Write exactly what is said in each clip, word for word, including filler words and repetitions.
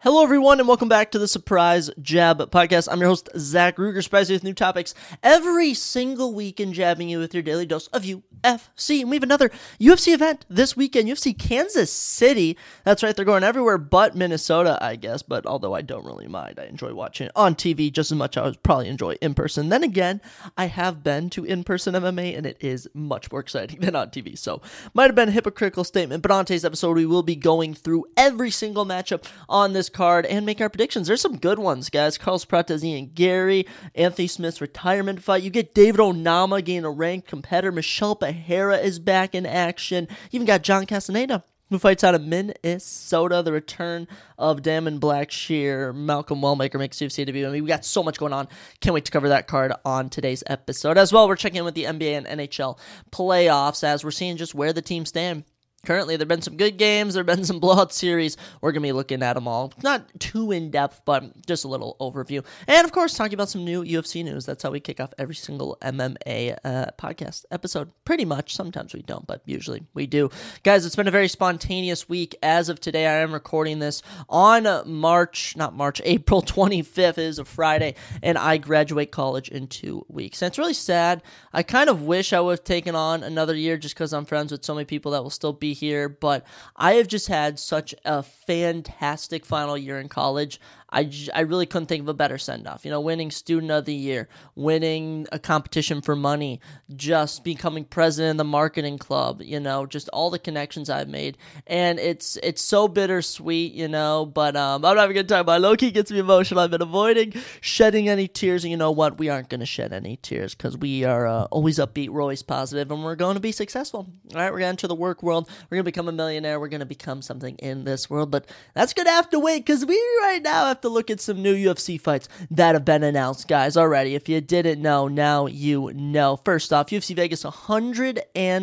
Hello, everyone, and welcome back to the Surprise Jab Podcast. I'm your host, Zach Ruger, surprising you with new topics every single week and jabbing you with your daily dose of U F C. And we have another U F C event this weekend, U F C Kansas City. That's right, they're going everywhere but Minnesota, I guess, but although I don't really mind, I enjoy watching it on T V just as much as I would probably enjoy in person. Then again, I have been to in-person M M A, and it is much more exciting than on T V, so might have been a hypocritical statement, but on today's episode, we will be going through every single matchup on this card and make our predictions. There's some good ones, guys. Carlos Prates, Ian Gary, Anthony Smith's retirement fight. You get David Onama getting a ranked competitor. Michelle Becerra is back in action. You even got John Castaneda, who fights out of Minnesota. The return of Damon Blackshear. Malcolm Wellmaker makes U F C debut. I mean, we got so much going on. Can't wait to cover that card on today's episode. As well, we're checking in with the N B A and N H L playoffs as we're seeing just where the teams stand. Currently, there have been some good games, there have been some blowout series. We're going to be looking at them all. Not too in-depth, but just a little overview. And, of course, talking about some new U F C news. That's how we kick off every single M M A uh, podcast episode. Pretty much. Sometimes we don't, but usually we do. Guys, it's been a very spontaneous week. As of today, I am recording this on March, not March, April twenty-fifth. It is a Friday, and I graduate college in two weeks. And it's really sad. I kind of wish I would have taken on another year just because I'm friends with so many people that will still be here, but I have just had such a fantastic final year in college. I, j- I really couldn't think of a better send-off. You know, winning Student of the Year, winning a competition for money, just becoming president of the marketing club, you know, just all the connections I've made. And it's it's so bittersweet, you know, but um, I'm not having a good time. My low-key gets me emotional. I've been avoiding shedding any tears, and you know what? We aren't going to shed any tears because we are uh, always upbeat, we're always positive, and we're going to be successful. All right, we're going to enter the work world. We're going to become a millionaire. We're going to become something in this world, but that's going to have to wait because we right now have to look at some new U F C fights that have been announced, guys, already. If you didn't know, now you know. First off, U F C Vegas one hundred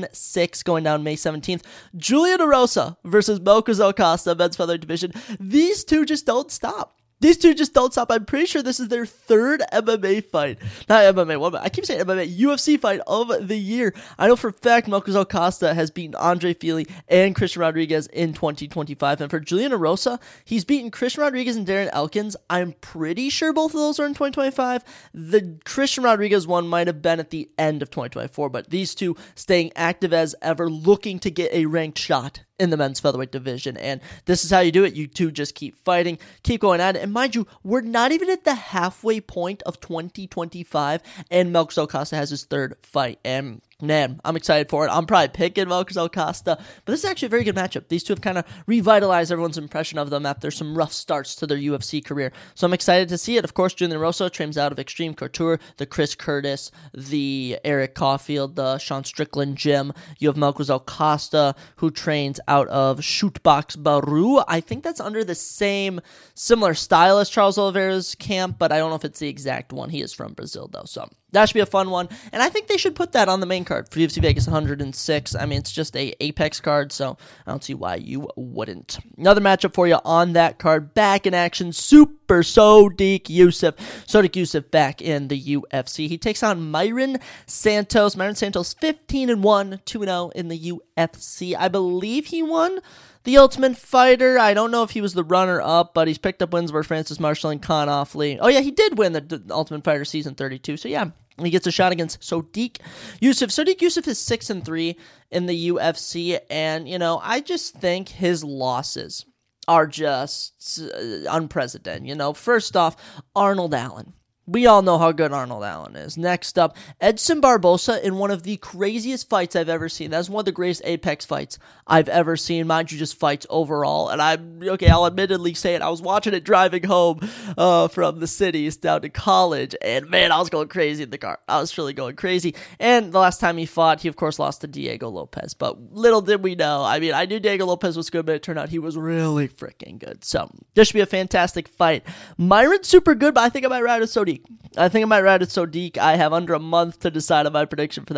six going down May seventeenth. Julian Erosa versus Melquizael Acosta, men's featherweight division. These two just don't stop. These two just don't stop. I'm pretty sure this is their third M M A fight. Not M M A, what, I keep saying M M A, U F C fight of the year. I know for a fact Melquizael Acosta has beaten Andre Fili and Christian Rodriguez in twenty twenty-five. And for Julian Erosa, he's beaten Christian Rodriguez and Darren Elkins. I'm pretty sure both of those are in twenty twenty-five. The Christian Rodriguez one might have been at the end of twenty twenty-four, but these two staying active as ever, looking to get a ranked shot in the men's featherweight division, and this is how you do it. You two just keep fighting, keep going at it, and mind you, we're not even at the halfway point of twenty twenty-five, and Melquizael Acosta has his third fight, and man, I'm excited for it. I'm probably picking Melquizael Acosta, but this is actually a very good matchup. These two have kind of revitalized everyone's impression of them after some rough starts to their U F C career, so I'm excited to see it. Of course, Julian Erosa trains out of Extreme Couture, the Chris Curtis, the Eric Caulfield, the Sean Strickland gym. You have Melquizael Acosta, who trains out of Shootbox Baru. I think that's under the same, similar style as Charles Oliveira's camp, but I don't know if it's the exact one. He is from Brazil, though, so that should be a fun one, and I think they should put that on the main card for U F C Vegas one hundred six. I mean, it's just a Apex card, so I don't see why you wouldn't. Another matchup for you on that card, back in action, Super Sodiq Yusuff. Sodiq Yusuff back in the U F C. He takes on Myron Santos. Myron Santos fifteen and one, two and oh in the U F C. I believe he won the Ultimate Fighter. I don't know if he was the runner-up, but he's picked up wins over Francis Marshall and Con Offley. Oh, yeah, he did win the, the Ultimate Fighter Season thirty-two, so yeah. He gets a shot against Sodiq Yusuff. Sodiq Yusuff is six and three in the U F C, and, you know, I just think his losses are just uh, unprecedented. You know, first off, Arnold Allen. We all know how good Arnold Allen is. Next up, Edson Barbosa in one of the craziest fights I've ever seen. That's one of the greatest Apex fights I've ever seen. Mind you, just fights overall. And I'm, okay, I'll admittedly say it. I was watching it driving home uh, from the cities down to college. And man, I was going crazy in the car. I was really going crazy. And the last time he fought, he of course lost to Diego Lopez. But little did we know. I mean, I knew Diego Lopez was good, but it turned out he was really freaking good. So this should be a fantastic fight. Myron's super good, but I think I might ride with Sodiq. I think I might ride with Sodiq. I have under a month to decide on my prediction for that.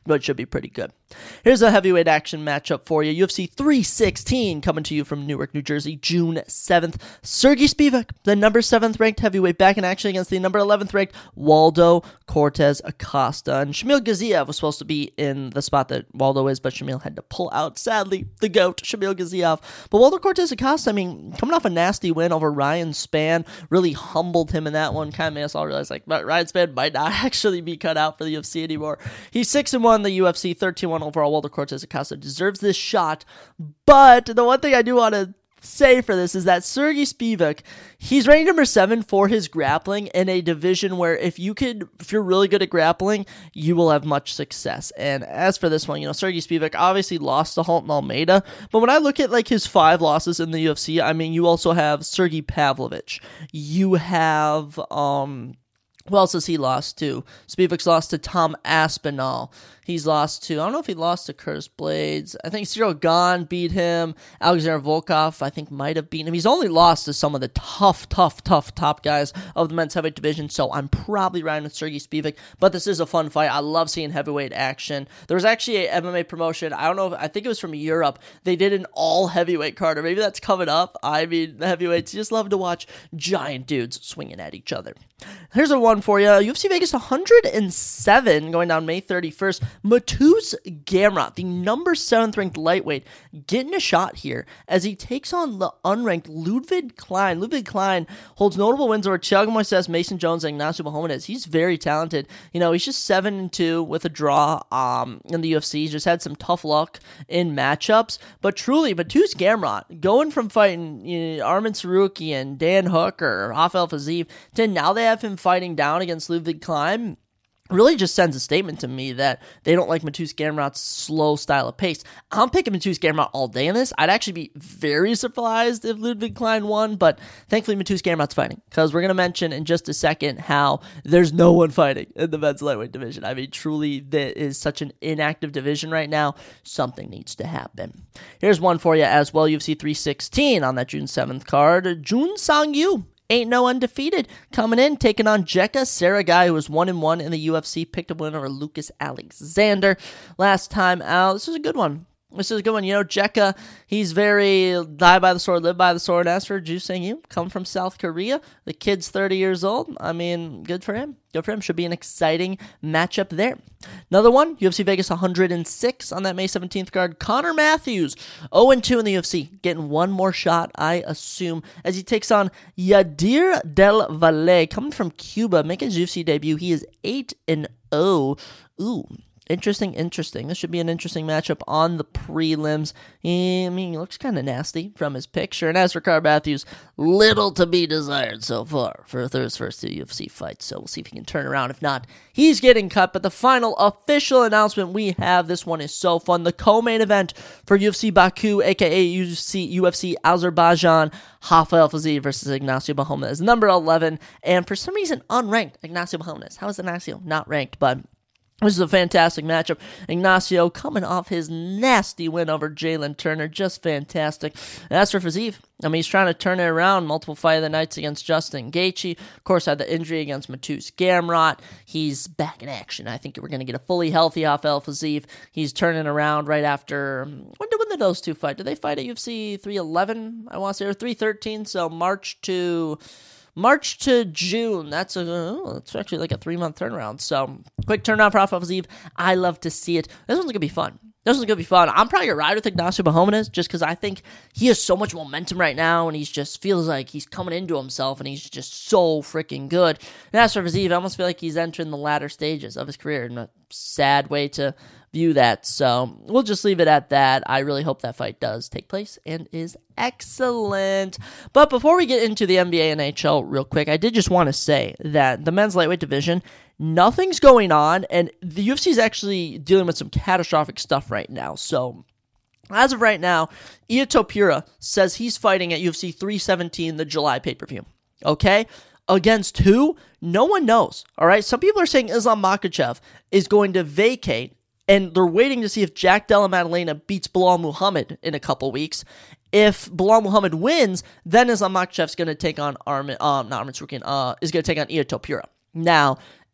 but should be pretty good. Here's a heavyweight action matchup for you. U F C three sixteen coming to you from Newark, New Jersey, June seventh. Sergey Spivak, the number seventh ranked heavyweight, back in action against the number eleventh ranked Waldo Cortez Acosta. And Shamil Gaziev was supposed to be in the spot that Waldo is, but Shamil had to pull out, sadly, the GOAT, Shamil Gaziev. But Waldo Cortez Acosta, I mean, coming off a nasty win over Ryan Spann, really humbled him in that one. Kind of made us all realize, like, Ryan Spann might not actually be cut out for the U F C anymore. He's six and one in the U F C, thirteen one overall. Waldo Cortez Acosta deserves this shot. But the one thing I do want to say for this is that Sergey Spivak, he's ranked number seven for his grappling in a division where if you could, if you're really good at grappling, you will have much success. And as for this one, you know, Sergey Spivak obviously lost to Halton Almeida, but when I look at like his five losses in the U F C, I mean, you also have Sergey Pavlovich, you have, um, who else has he lost to? Spivak's lost to Tom Aspinall. He's lost to, I don't know if he lost to Curtis Blades. I think Cyril Gahn beat him. Alexander Volkov, I think, might have beaten him. He's only lost to some of the tough, tough, tough top guys of the men's heavyweight division, so I'm probably riding with Sergey Spivak, but this is a fun fight. I love seeing heavyweight action. There was actually a M M A promotion, I don't know, if, I think it was from Europe. They did an all-heavyweight card, or maybe that's coming up. I mean, the heavyweights, you just love to watch giant dudes swinging at each other. Here's a one for you. U F C Vegas one hundred seven going down May thirty-first. Mateusz Gamrot, the number seventh ranked lightweight, getting a shot here as he takes on the unranked Ludwig Klein. Ludwig Klein holds notable wins over Thiago Moises, Mason Jones, and Ignacio Bahamondes. He's very talented. You know, he's just seven and two with a draw um, in the U F C. He's just had some tough luck in matchups. But truly, Mateusz Gamrot, going from fighting you know, Arman Tsarukyan, Dan Hooker, Rafael Fiziev, to now they have him fighting down against Ludwig Klein, really just sends a statement to me that they don't like Mateusz Gamrot's slow style of pace. I'm picking Mateusz Gamrot all day in this. I'd actually be very surprised if Ludwig Klein won, but thankfully Mateusz Gamrot's fighting, because we're going to mention in just a second how there's no one fighting in the men's lightweight division. I mean, truly, that is such an inactive division right now. Something needs to happen. Here's one for you as well. U F C three sixteen on that June seventh card. Jun Sang-yu, eight and oh undefeated, coming in, taking on Jekka Saragai, who was one and one in the U F C, picked up a win over Lucas Alexander last time out. This is a good one. This is a good one. You know, Jekka, he's very die by the sword, live by the sword. As for Ju Sang-yu, come from South Korea. The kid's thirty years old. I mean, good for him. Good for him. Should be an exciting matchup there. Another one, U F C Vegas one hundred six on that May seventeenth card. Connor Matthews, oh and two in the U F C. Getting one more shot, I assume, as he takes on Yadir Del Valle, coming from Cuba, making his U F C debut. He is eight and oh. Ooh. Interesting, interesting. This should be an interesting matchup on the prelims. I mean, he looks kind of nasty from his picture. And as for Connor Matthews, little to be desired so far for his first two U F C fights. So we'll see if he can turn around. If not, he's getting cut. But the final official announcement we have, this one is so fun. The co-main event for U F C Baku, a k a. U F C, U F C Azerbaijan, Rafael Fiziev versus Ignacio Bahamondes, number eleven. And for some reason, unranked Ignacio Bahamondes. How is Ignacio not ranked? But this is a fantastic matchup. Ignacio coming off his nasty win over Jalen Turner. Just fantastic. And as for Fiziev, I mean, he's trying to turn it around. Multiple fight of the nights against Justin Gaethje. Of course, had the injury against Mateusz Gamrot. He's back in action. I think we're going to get a fully healthy Rafael Fiziev. He's turning around right after... When did, when did those two fight? Did they fight at U F C three eleven? I want to say, or three thirteen. So March to... March to June, that's a oh, that's actually like a three-month turnaround. So, quick turnaround for Rafael Fiziev. I love to see it. This one's going to be fun. This one's going to be fun. I'm probably going to ride with Ignacio Bahamondes just because I think he has so much momentum right now, and he just feels like he's coming into himself, and he's just so freaking good. And as for Fiziev, I almost feel like he's entering the latter stages of his career in a sad way to view that. So we'll just leave it at that. I really hope that fight does take place and is excellent. But before we get into the N B A and N H L real quick, I did just want to say that the men's lightweight division, nothing's going on, and the U F C is actually dealing with some catastrophic stuff right now. So as of right now, Ilia Topuria says he's fighting at U F C three seventeen, the July pay-per-view. Okay? Against who? No one knows. All right? Some people are saying Islam Makhachev is going to vacate, and they're waiting to see if Jack Della Maddalena beats Bilal Muhammad in a couple weeks. If Bilal Muhammad wins, then Islam Makhachev's going to take on Armin, um, not Armin Tsarukyan, uh, is going to take on Ilia Topuria. Now,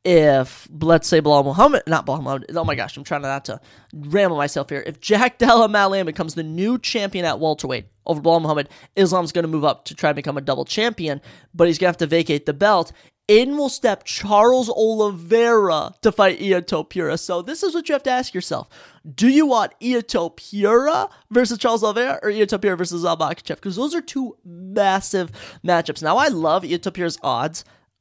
if, let's say, Bilal Muhammad, not Bilal Muhammad, oh my gosh, I'm trying not to ramble myself here. If Jack Della Maddalena becomes the new champion at welterweight over Bilal Muhammad, Islam's going to move up to try and become a double champion, but he's going to have to vacate the belt. In will step Charles Oliveira to fight Ito Pura. So this is what you have to ask yourself. Do you want Ito Pura versus Charles Oliveira or Ito Pura versus Islam Makhachev? Because those are two massive matchups. Now, I love Ito Pura's odds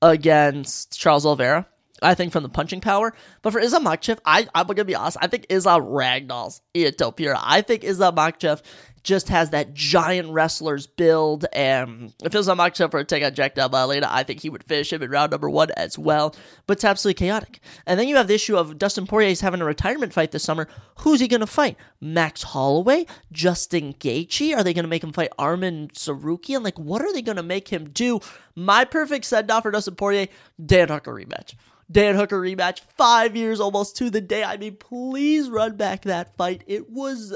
against Charles Oliveira, I think, from the punching power. But for Islam Makhachev, I, I'm going to be honest, I think Islam ragdolls Ito Pura. I think Islam Makhachev just has that giant wrestler's build, and if Islam Makhachev were to take out Jack Della Maddalena, I think he would finish him in round number one as well. But it's absolutely chaotic. And then you have the issue of Dustin Poirier's having a retirement fight this summer. Who's he going to fight? Max Holloway? Justin Gaethje? Are they going to make him fight Arman Tsarukyan? Like, what are they going to make him do? My perfect send-off for Dustin Poirier, Dan Hooker rematch. Dan Hooker rematch, five years almost to the day. I mean, please run back that fight. It was,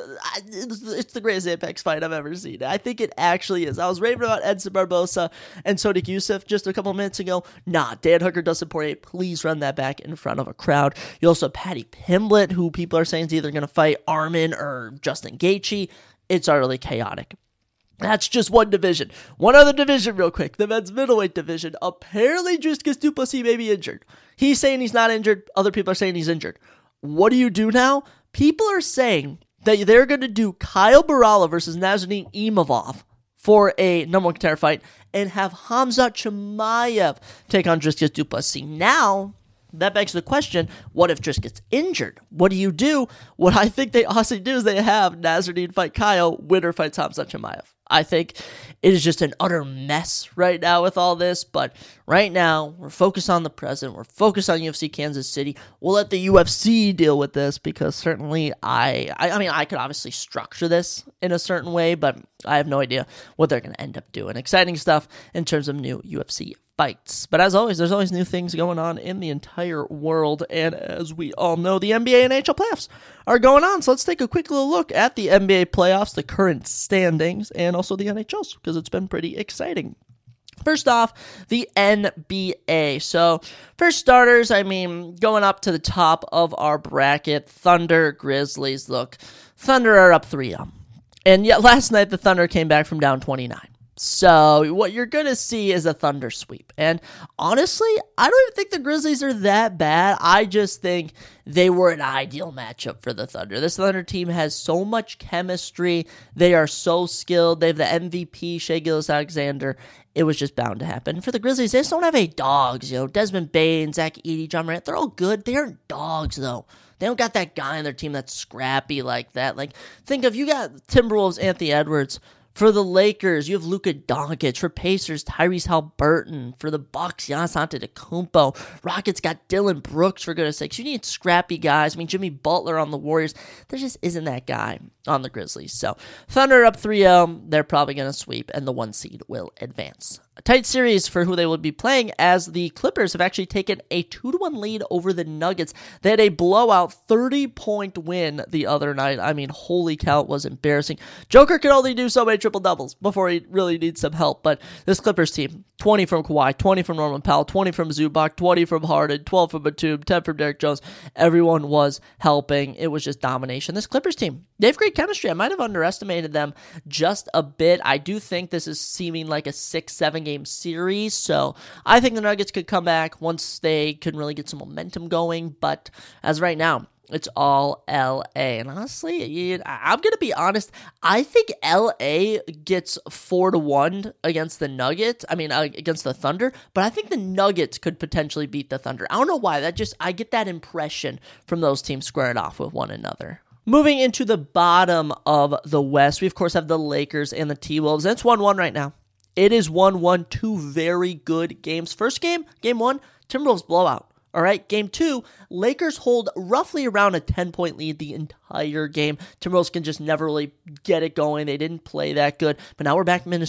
it's the greatest Apex fight I've ever seen. I think it actually is. I was raving about Edson Barbosa and Sodiq Yusuff just a couple minutes ago. Nah, Dan Hooker, Dustin Poirier, please run that back in front of a crowd. You also have Paddy Pimblett, who people are saying is either going to fight Arman or Justin Gaethje. It's utterly chaotic. That's just one division. One other division real quick, the men's middleweight division. Apparently, Dricus du Plessis may be injured. He's saying he's not injured. Other people are saying he's injured. What do you do now? People are saying that they're going to do Kyle Barala versus Nasruddin Imavov for a number one contender fight and have Khamzat Chimaev take on Dricus du Plessis. Now, that begs the question, what if Dricus gets injured? What do you do? What I think they honestly do is they have Nasruddin fight Kyle, winner fights Khamzat Chimaev. I think it is just an utter mess right now with all this, but right now, we're focused on the present. We're focused on U F C Kansas City. We'll let the U F C deal with this, because certainly I, I, I mean, I could obviously structure this in a certain way, but I have no idea what they're going to end up doing. Exciting stuff in terms of new U F C fights. But as always, there's always new things going on in the entire world, and as we all know, the N B A and N H L playoffs are going on. So let's take a quick little look at the N B A playoffs, the current standings, and also the N H L's, because it's been pretty exciting. First off, the N B A. So, for starters, I mean, going up to the top of our bracket, Thunder, Grizzlies. Look, Thunder are up three oh. And yet last night, the Thunder came back from down twenty-nine. So, what you're going to see is a Thunder sweep. And honestly, I don't even think the Grizzlies are that bad. I just think they were an ideal matchup for the Thunder. This Thunder team has so much chemistry. They are so skilled. They have the M V P, Shai Gilgeous-Alexander. It was just bound to happen. For the Grizzlies, they just don't have any dogs. You know, Desmond Bane, Zach Edey, John Morant, they're all good. They aren't dogs, though. They don't got that guy on their team that's scrappy like that. Like, think of, you got Timberwolves, Anthony Edwards. For the Lakers, you have Luka Doncic. For Pacers, Tyrese Haliburton. For the Bucks, Giannis Antetokounmpo. Rockets got Dylan Brooks, for goodness sakes. You need scrappy guys. I mean, Jimmy Butler on the Warriors. There just isn't that guy on the Grizzlies. So, Thunder up three oh. They're probably going to sweep, and the one seed will advance. A tight series for who they would be playing, as the Clippers have actually taken a two to one lead over the Nuggets. They had a blowout thirty-point win the other night. I mean, holy cow, it was embarrassing. Joker can only do so many triple-doubles before he really needs some help, but this Clippers team, twenty from Kawhi, twenty from Norman Powell, twenty from Zubac, twenty from Harden, twelve from Batum, ten from Derrick Jones. Everyone was helping. It was just domination. This Clippers team, they have great chemistry. I might have underestimated them just a bit. I do think this is seeming like a six, seven game series, so I think the Nuggets could come back once they can really get some momentum going, but as right now, it's all L A. And honestly, I'm going to be honest, I think L A gets four to one against the Nuggets, I mean, uh, against the Thunder, but I think the Nuggets could potentially beat the Thunder. I don't know why, that just, I get that impression from those teams squaring off with one another. Moving into the bottom of the West, we of course have the Lakers and the T-Wolves, and it's one one right now. It is one one, two very good games. First game, game one, Timberwolves blowout. All right, game two, Lakers hold roughly around a ten-point lead the entire game. Timberwolves can just never really get it going. They didn't play that good, but now we're back in Minnesota.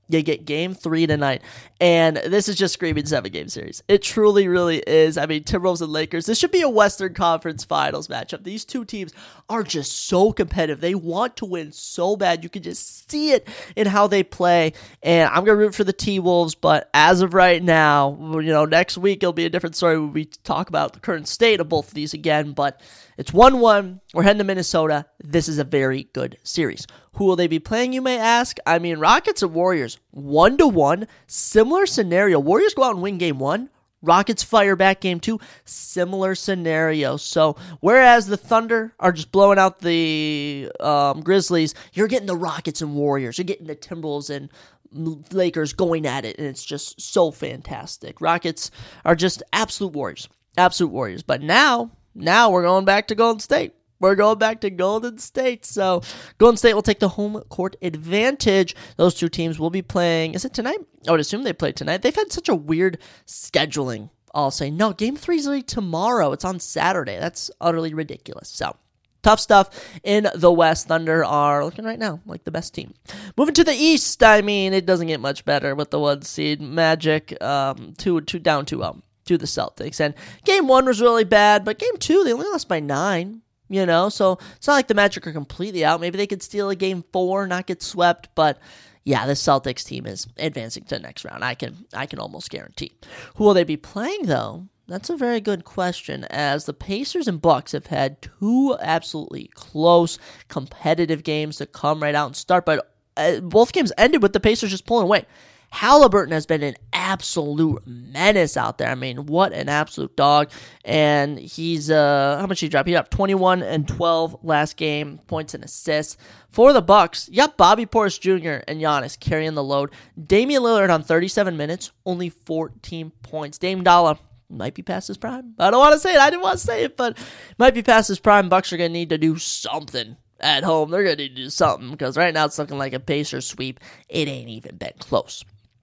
You get game three tonight, and this is just screaming seven-game series. It truly, really is. I mean, Timberwolves and Lakers, this should be a Western Conference Finals matchup. These two teams are just so competitive. They want to win so bad. You can just see it in how they play, and I'm going to root for the T-Wolves, but as of right now, you know, next week it'll be a different story when we talk about the current state of both of these again, but it's one one. We're heading to Minnesota. This is a very good series. Who will they be playing, you may ask? I mean, Rockets and Warriors, one to one. Similar scenario. Warriors go out and win game one. Rockets fire back game two. Similar scenario. So, whereas the Thunder are just blowing out the um, Grizzlies, you're getting the Rockets and Warriors. You're getting the Timberwolves and Lakers going at it, and it's just so fantastic. Rockets are just absolute warriors. Absolute warriors. But now, now we're going back to Golden State. We're going back to Golden State. So Golden State will take the home court advantage. Those two teams will be playing. Is it tonight? I would assume they play tonight. They've had such a weird scheduling. I'll say, no, game three is like tomorrow. It's on Saturday. That's utterly ridiculous. So tough stuff in the West. Thunder are looking right now like the best team. Moving to the East, I mean, it doesn't get much better with the one seed. Magic, um, two, two down two oh to the Celtics. And game one was really bad, but game two, they only lost by nine. You know, so it's not like the Magic are completely out. Maybe they could steal a game four, not get swept. But yeah, the Celtics team is advancing to the next round. I can I can almost guarantee. Who will they be playing, though? That's a very good question, as the Pacers and Bucks have had two absolutely close, competitive games to come right out and start. But uh, both games ended with the Pacers just pulling away. Halliburton has been an absolute menace out there. I mean, what an absolute dog. And he's, uh, how much did he drop? He dropped twenty-one and twelve last game, points and assists. For the Bucks, yep, Bobby Portis Junior and Giannis carrying the load. Damian Lillard on thirty-seven minutes, only fourteen points. Dame Dollar might be past his prime. I don't want to say it. I didn't want to say it, but might be past his prime. Bucks are going to need to do something at home. They're going to need to do something, because right now it's looking like a Pacers sweep. It ain't even been close.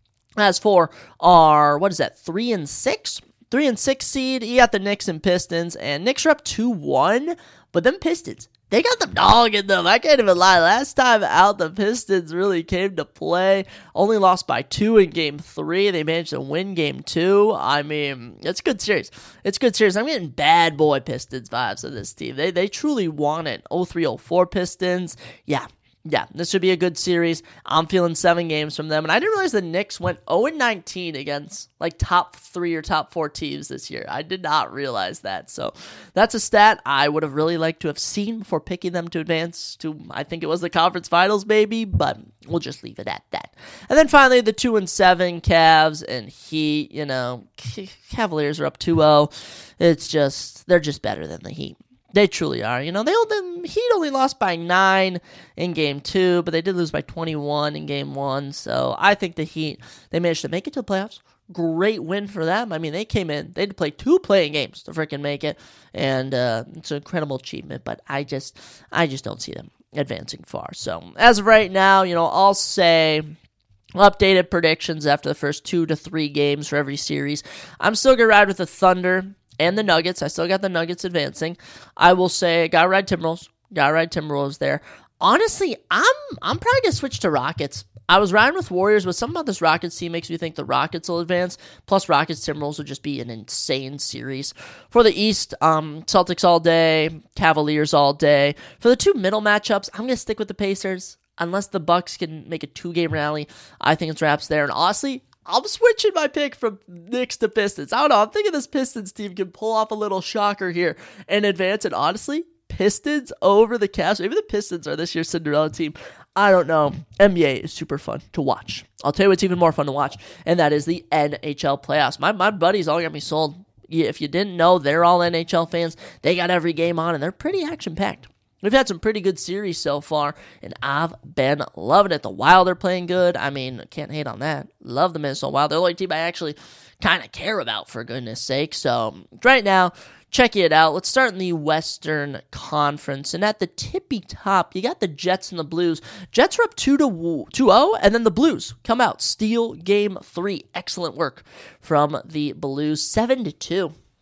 As for our, what is that, three and six? Three and six seed, you got the Knicks and Pistons, and Knicks are up two one, but them Pistons, they got the dog in them. I can't even lie. Last time out, the Pistons really came to play. Only lost by two in game three. They managed to win game two. I mean, it's a good series. It's a good series. I'm getting bad boy Pistons vibes of this team. They, they truly want it. oh three oh four Pistons. Yeah. Yeah, this should be a good series. I'm feeling seven games from them. And I didn't realize the Knicks went oh and nineteen against like top three or top four teams this year. I did not realize that. So that's a stat I would have really liked to have seen before picking them to advance to, I think it was the conference finals maybe, but we'll just leave it at that. And then finally the two and seven Cavs and Heat, you know, Cavaliers are up two oh. It's just, they're just better than the Heat. They truly are. You know, they only, Heat only lost by nine in game two, but they did lose by twenty-one in game one. So I think the Heat, they managed to make it to the playoffs. Great win for them. I mean, they came in, they had to play two playing games to freaking make it, and uh, it's an incredible achievement. But I just, I just don't see them advancing far. So as of right now, you know, I'll say updated predictions after the first two to three games for every series. I'm still gonna ride with the Thunder and the Nuggets. I still got the Nuggets advancing. I will say, gotta ride Timberwolves. Gotta ride Timberwolves there. Honestly, I'm I'm probably gonna switch to Rockets. I was riding with Warriors, but something about this Rockets team makes me think the Rockets will advance. Plus, Rockets Timberwolves would just be an insane series. For the East, um, Celtics all day, Cavaliers all day. For the two middle matchups, I'm gonna stick with the Pacers. Unless the Bucks can make a two-game rally, I think it's wraps there. And honestly, I'm switching my pick from Knicks to Pistons. I don't know. I'm thinking this Pistons team can pull off a little shocker here and advance. And honestly, Pistons over the Cavs. Maybe the Pistons are this year's Cinderella team. I don't know. N B A is super fun to watch. I'll tell you what's even more fun to watch, and that is the N H L playoffs. My my buddies all got me sold. If you didn't know, they're all N H L fans. They got every game on, and they're pretty action-packed. We've had some pretty good series so far, and I've been loving it. The Wild are playing good. I mean, can't hate on that. Love the Minnesota Wild. They're the only team I actually kind of care about, for goodness sake. So right now, check it out. Let's start in the Western Conference. And at the tippy top, you got the Jets and the Blues. Jets are up two to two oh, and then the Blues come out. Steal game three. Excellent work from the Blues. seven to two.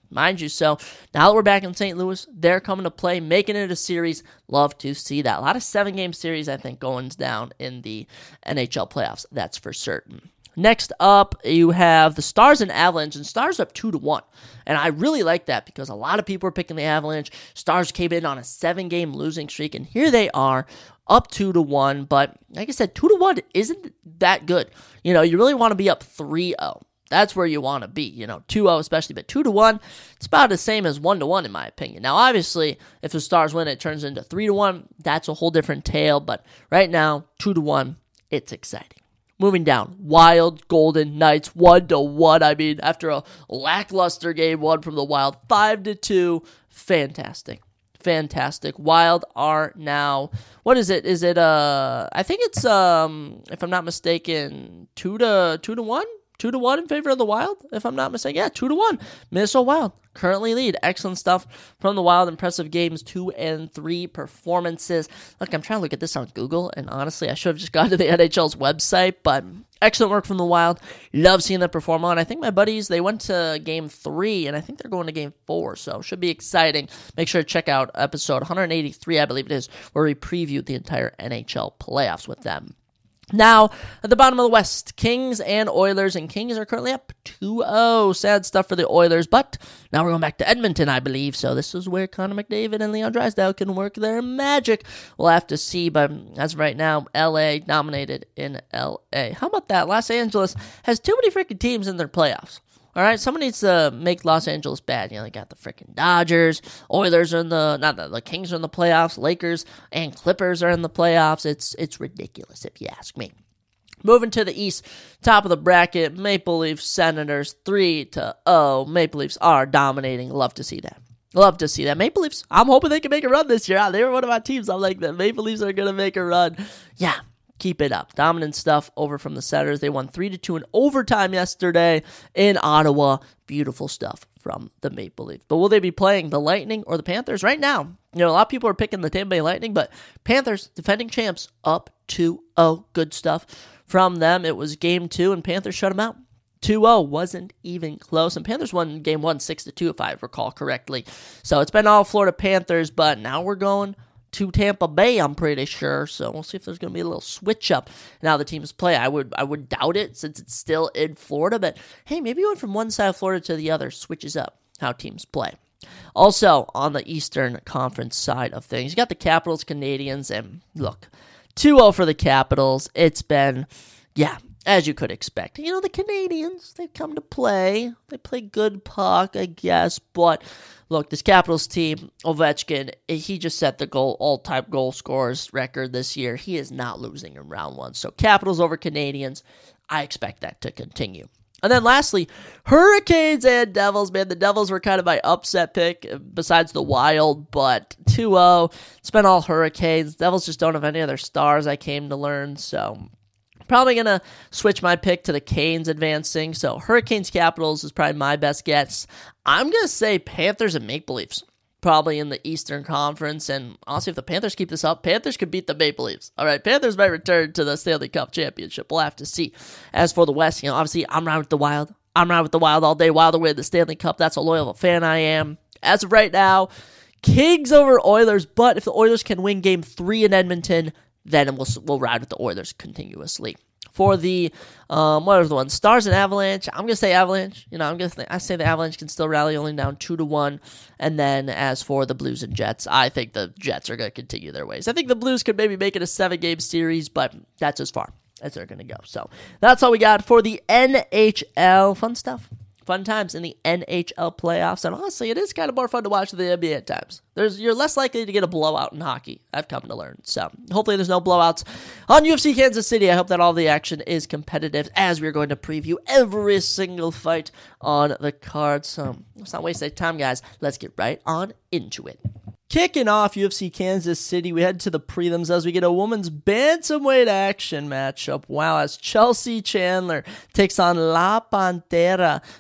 mind you. So now that we're back in Saint Louis, they're coming to play, making it a series. Love to see that. A lot of seven-game series, I think, going down in the N H L playoffs. That's for certain. Next up, you have the Stars and Avalanche, and Stars up two to one. And I really like that because a lot of people are picking the Avalanche. Stars came in on a seven-game losing streak, and here they are, up two to one. But like I said, two to one isn't that good. You know, you really want to be up three oh. That's where you want to be, you know, two oh especially, but two to one, it's about the same as one to one in my opinion. Now, obviously, if the Stars win, it turns into three to one. That's a whole different tale, but right now, two to one, it's exciting. Moving down, Wild Golden Knights, one to one. I mean, after a lackluster game one from the Wild, five to two, fantastic. Fantastic. Wild are now, what is it? Is it, uh, I think it's, um, if I'm not mistaken, two to, two to one? Two to one in favor of the Wild, if I'm not mistaken. Yeah, two to one. Minnesota Wild currently lead. Excellent stuff from the Wild. Impressive games, two and three performances. Look, I'm trying to look at this on Google, and honestly, I should have just gone to the N H L's website, but excellent work from the Wild. Love seeing them perform on. I think my buddies, they went to game three, and I think they're going to game four, so should be exciting. Make sure to check out episode one eighty-three, I believe it is, where we previewed the entire N H L playoffs with them. Now, at the bottom of the West, Kings and Oilers, and Kings are currently up two oh. Sad stuff for the Oilers, but now we're going back to Edmonton, I believe, so this is where Connor McDavid and Leon Draisaitl can work their magic. We'll have to see, but as of right now, L A dominated in L A. How about that? Los Angeles has too many freaking teams in their playoffs. All right, someone needs to make Los Angeles bad. You know, they got the freaking Dodgers, Oilers are in the, not the, the Kings are in the playoffs, Lakers and Clippers are in the playoffs. It's it's ridiculous if you ask me. Moving to the East, top of the bracket, Maple Leafs, Senators, three to oh. Maple Leafs are dominating. Love to see that. Love to see that. Maple Leafs, I'm hoping they can make a run this year. They were one of my teams. I'm like, the Maple Leafs are going to make a run. Yeah. Keep it up. Dominant stuff over from the Senators. They won three to two in overtime yesterday in Ottawa. Beautiful stuff from the Maple Leafs. But will they be playing the Lightning or the Panthers? Right now, you know, a lot of people are picking the Tampa Bay Lightning, but Panthers, defending champs, up two oh. Good stuff from them. It was game two, and Panthers shut them out. two oh, wasn't even close. And Panthers won game one six to two, if I recall correctly. So it's been all Florida Panthers, but now we're going to Tampa Bay, I'm pretty sure. So we'll see if there's going to be a little switch up now the teams play. I would I would doubt it since it's still in Florida, but hey, maybe going from one side of Florida to the other switches up how teams play. Also, on the Eastern Conference side of things, you got the Capitals, Canadiens, and look, two oh for the Capitals. It's been, yeah, as you could expect. You know, the Canadiens, they've come to play. They play good puck, I guess, but look, this Capitals team, Ovechkin, he just set the goal all-time goal scorers record this year. He is not losing in round one. So Capitals over Canadiens, I expect that to continue. And then lastly, Hurricanes and Devils. Man, the Devils were kind of my upset pick besides the Wild, but two oh. It's been all Hurricanes. Devils just don't have any other stars, I came to learn, so probably going to switch my pick to the Canes advancing. So Hurricanes Capitals is probably my best guess. I'm going to say Panthers and Maple Leafs probably in the Eastern Conference. And honestly, if the Panthers keep this up, Panthers could beat the Maple Leafs. All right, Panthers might return to the Stanley Cup Championship. We'll have to see. As for the West, you know, obviously I'm riding with the Wild. I'm riding with the Wild all day. Wild to win the Stanley Cup. That's how loyal of a fan I am. As of right now, Kings over Oilers. But if the Oilers can win game three in Edmonton, then we'll, we'll ride with the Oilers continuously. For the, um, what are the ones? Stars and Avalanche. I'm going to say Avalanche. You know, I'm going to th- I say the Avalanche can still rally only down two to one. And then as for the Blues and Jets, I think the Jets are going to continue their ways. I think the Blues could maybe make it a seven-game series, but that's as far as they're going to go. So that's all we got for the N H L. Fun stuff. Fun times in the N H L playoffs, and honestly, it is kind of more fun to watch than the N B A at times. There's you're less likely to get a blowout in hockey, I've come to learn. So hopefully there's no blowouts on U F C Kansas City. I hope that all the action is competitive as we're going to preview every single fight on the card. So let's not waste any time, guys. Let's get right on into it. Kicking off U F C Kansas City, we head to the prelims as we get a women's bantamweight action matchup. Wow, as Chelsea Chandler takes on La Pantera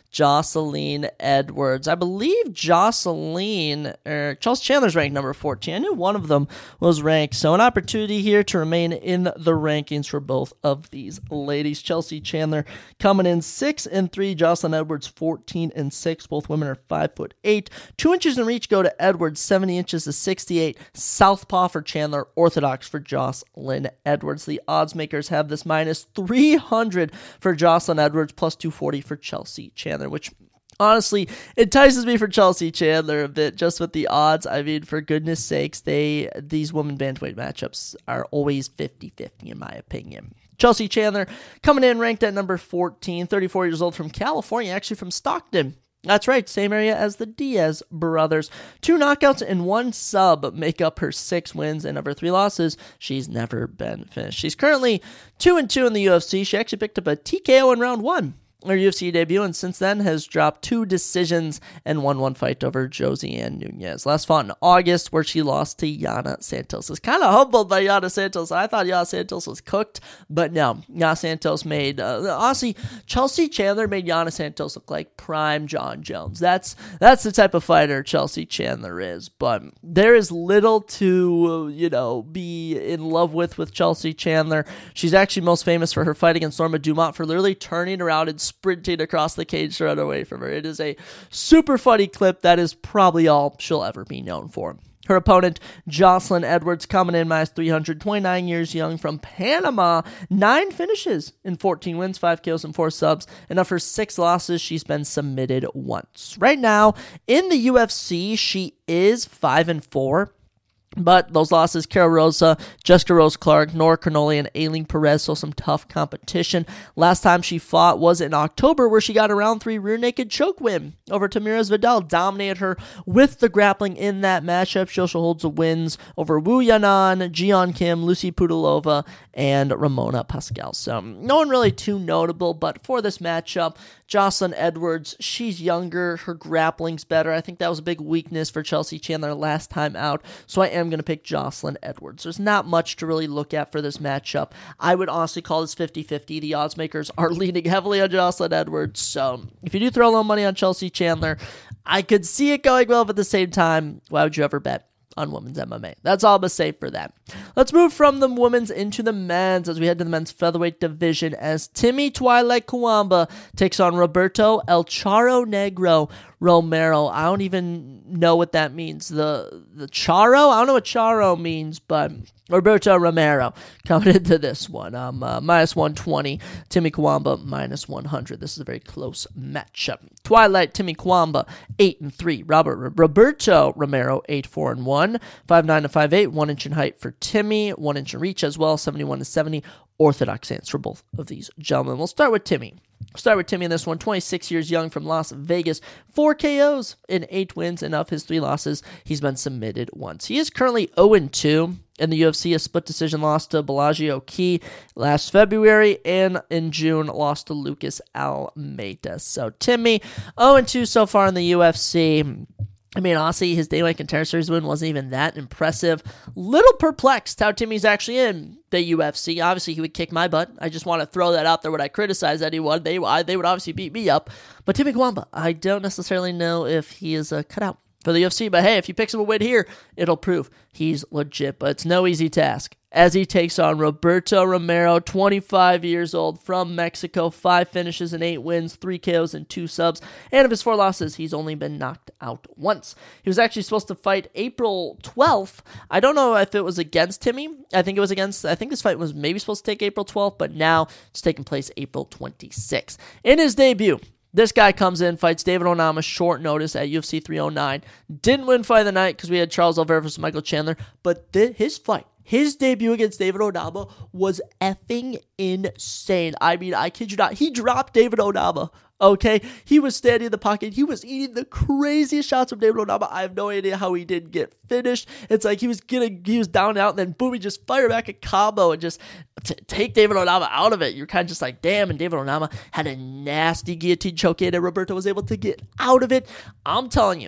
Jocelyn Edwards. I believe Jocelyn, or Chelsea Chandler's ranked number fourteen. I knew one of them was ranked. So an opportunity here to remain in the rankings for both of these ladies. Chelsea Chandler coming in six and three. Jocelyn Edwards fourteen and six. Both women are five foot eight. Two inches in reach go to Edwards, seventy inches to sixty-eight. Southpaw for Chandler, orthodox for Jocelyn Edwards. The odds makers have this minus three hundred for Jocelyn Edwards, plus two forty for Chelsea Chandler, which honestly entices me for Chelsea Chandler a bit just with the odds. I mean, for goodness sakes, they these women bantamweight matchups are always fifty-fifty in my opinion. Chelsea Chandler coming in ranked at number fourteen, thirty-four years old, from California, actually from Stockton. That's right, same area as the Diaz brothers. Two knockouts and one sub make up her six wins, and of her three losses, she's never been finished. She's currently two and two in the U F C. She actually picked up a T K O in round one. Her U F C debut, and since then has dropped two decisions and won one fight over Josiane Nunez. Last fought in August, where she lost to Yana Santos. I was kind of humbled by Yana Santos. I thought Yana Santos was cooked, but no. Yana Santos made, uh, honestly, Chelsea Chandler made Yana Santos look like prime John Jones. That's that's the type of fighter Chelsea Chandler is, but there is little to, you know, be in love with with Chelsea Chandler. She's actually most famous for her fight against Norma Dumont, for literally turning around and sprinting across the cage to run away from her. It is a super funny clip. That is probably all she'll ever be known for. Her opponent, Jocelyn Edwards, coming in minus three hundred, twenty-nine years young, from Panama. Nine finishes in fourteen wins, five K Os, and four subs. And of her six losses, she's been submitted once. Right now, in the U F C, she is five and four. But those losses, Cara Rosa, Jessica Rose Clark, Nora Cannoli, and Aileen Perez, so some tough competition. Last time she fought was in October, where she got a round three rear naked choke win over Tamiris Vidal. Dominated her with the grappling in that matchup. She also holds the wins over Wu Yanan, Jian Kim, Lucy Pudilova, and Ramona Pascal. So no one really too notable, but for this matchup, Jocelyn Edwards, she's younger, her grappling's better. I think that was a big weakness for Chelsea Chandler last time out, so I am going to pick Jocelyn Edwards. There's not much to really look at for this matchup. I would honestly call this fifty-fifty. The odds makers are leaning heavily on Jocelyn Edwards, so if you do throw a little money on Chelsea Chandler, I could see it going well, but at the same time, why would you ever bet on women's M M A? That's all I'm going to say for that. Let's move from the women's into the men's as we head to the men's featherweight division, as Timmy Twilight Kawamba takes on Roberto El Charro Negro Romero. I don't even know what that means. The the Charro? I don't know what Charro means, but Roberto Romero coming into this one. Um, uh, minus one twenty. Timmy Kawamba minus one hundred. This is a very close matchup. Twilight Timmy Kawamba eight and three. Robert Roberto Romero eight four and one. five nine to five eight. one inch in height for Timmy. one inch in reach as well. seventy-one to seventy. Orthodox stance for both of these gentlemen. We'll start with Timmy. Start with Timmy in this one. twenty-six years young, from Las Vegas. Four K Os in eight wins, and of his three losses, he's been submitted once. He is currently oh and two in the U F C. A split decision loss to Bellagio Key last February, and in June lost to Lucas Almeida. So Timmy, oh and two so far in the U F C. I mean, honestly, his Daylight Contender Series win wasn't even that impressive. Little perplexed how Timmy's actually in the U F C. Obviously, he would kick my butt. I just want to throw that out there when I criticize anyone. They I, they would obviously beat me up. But Timmy Kawamba, I don't necessarily know if he is uh, cut out for the U F C. But hey, if he picks up a win here, it'll prove he's legit. But it's no easy task as he takes on Roberto Romero, twenty-five years old, from Mexico. Five finishes and eight wins, three K Os and two subs. And of his four losses, he's only been knocked out once. He was actually supposed to fight April twelfth. I don't know if it was against Timmy. I think it was against, I think this fight was maybe supposed to take April twelfth, but now it's taking place April twenty-sixth. In his debut, this guy comes in, fights David Onama short notice at U F C three oh nine. Didn't win fight of the night because we had Charles Oliveira versus Michael Chandler, but th- his fight, his debut against David Onama was effing insane. I mean, I kid you not. He dropped David Onama, okay? He was standing in the pocket. He was eating the craziest shots of David Onama. I have no idea how he didn't get finished. It's like he was getting, he was down and out, and then boom, he just fired back a combo and just t- take David Onama out of it. You're kind of just like, damn, and David Onama had a nasty guillotine choke in, and Roberto was able to get out of it. I'm telling you,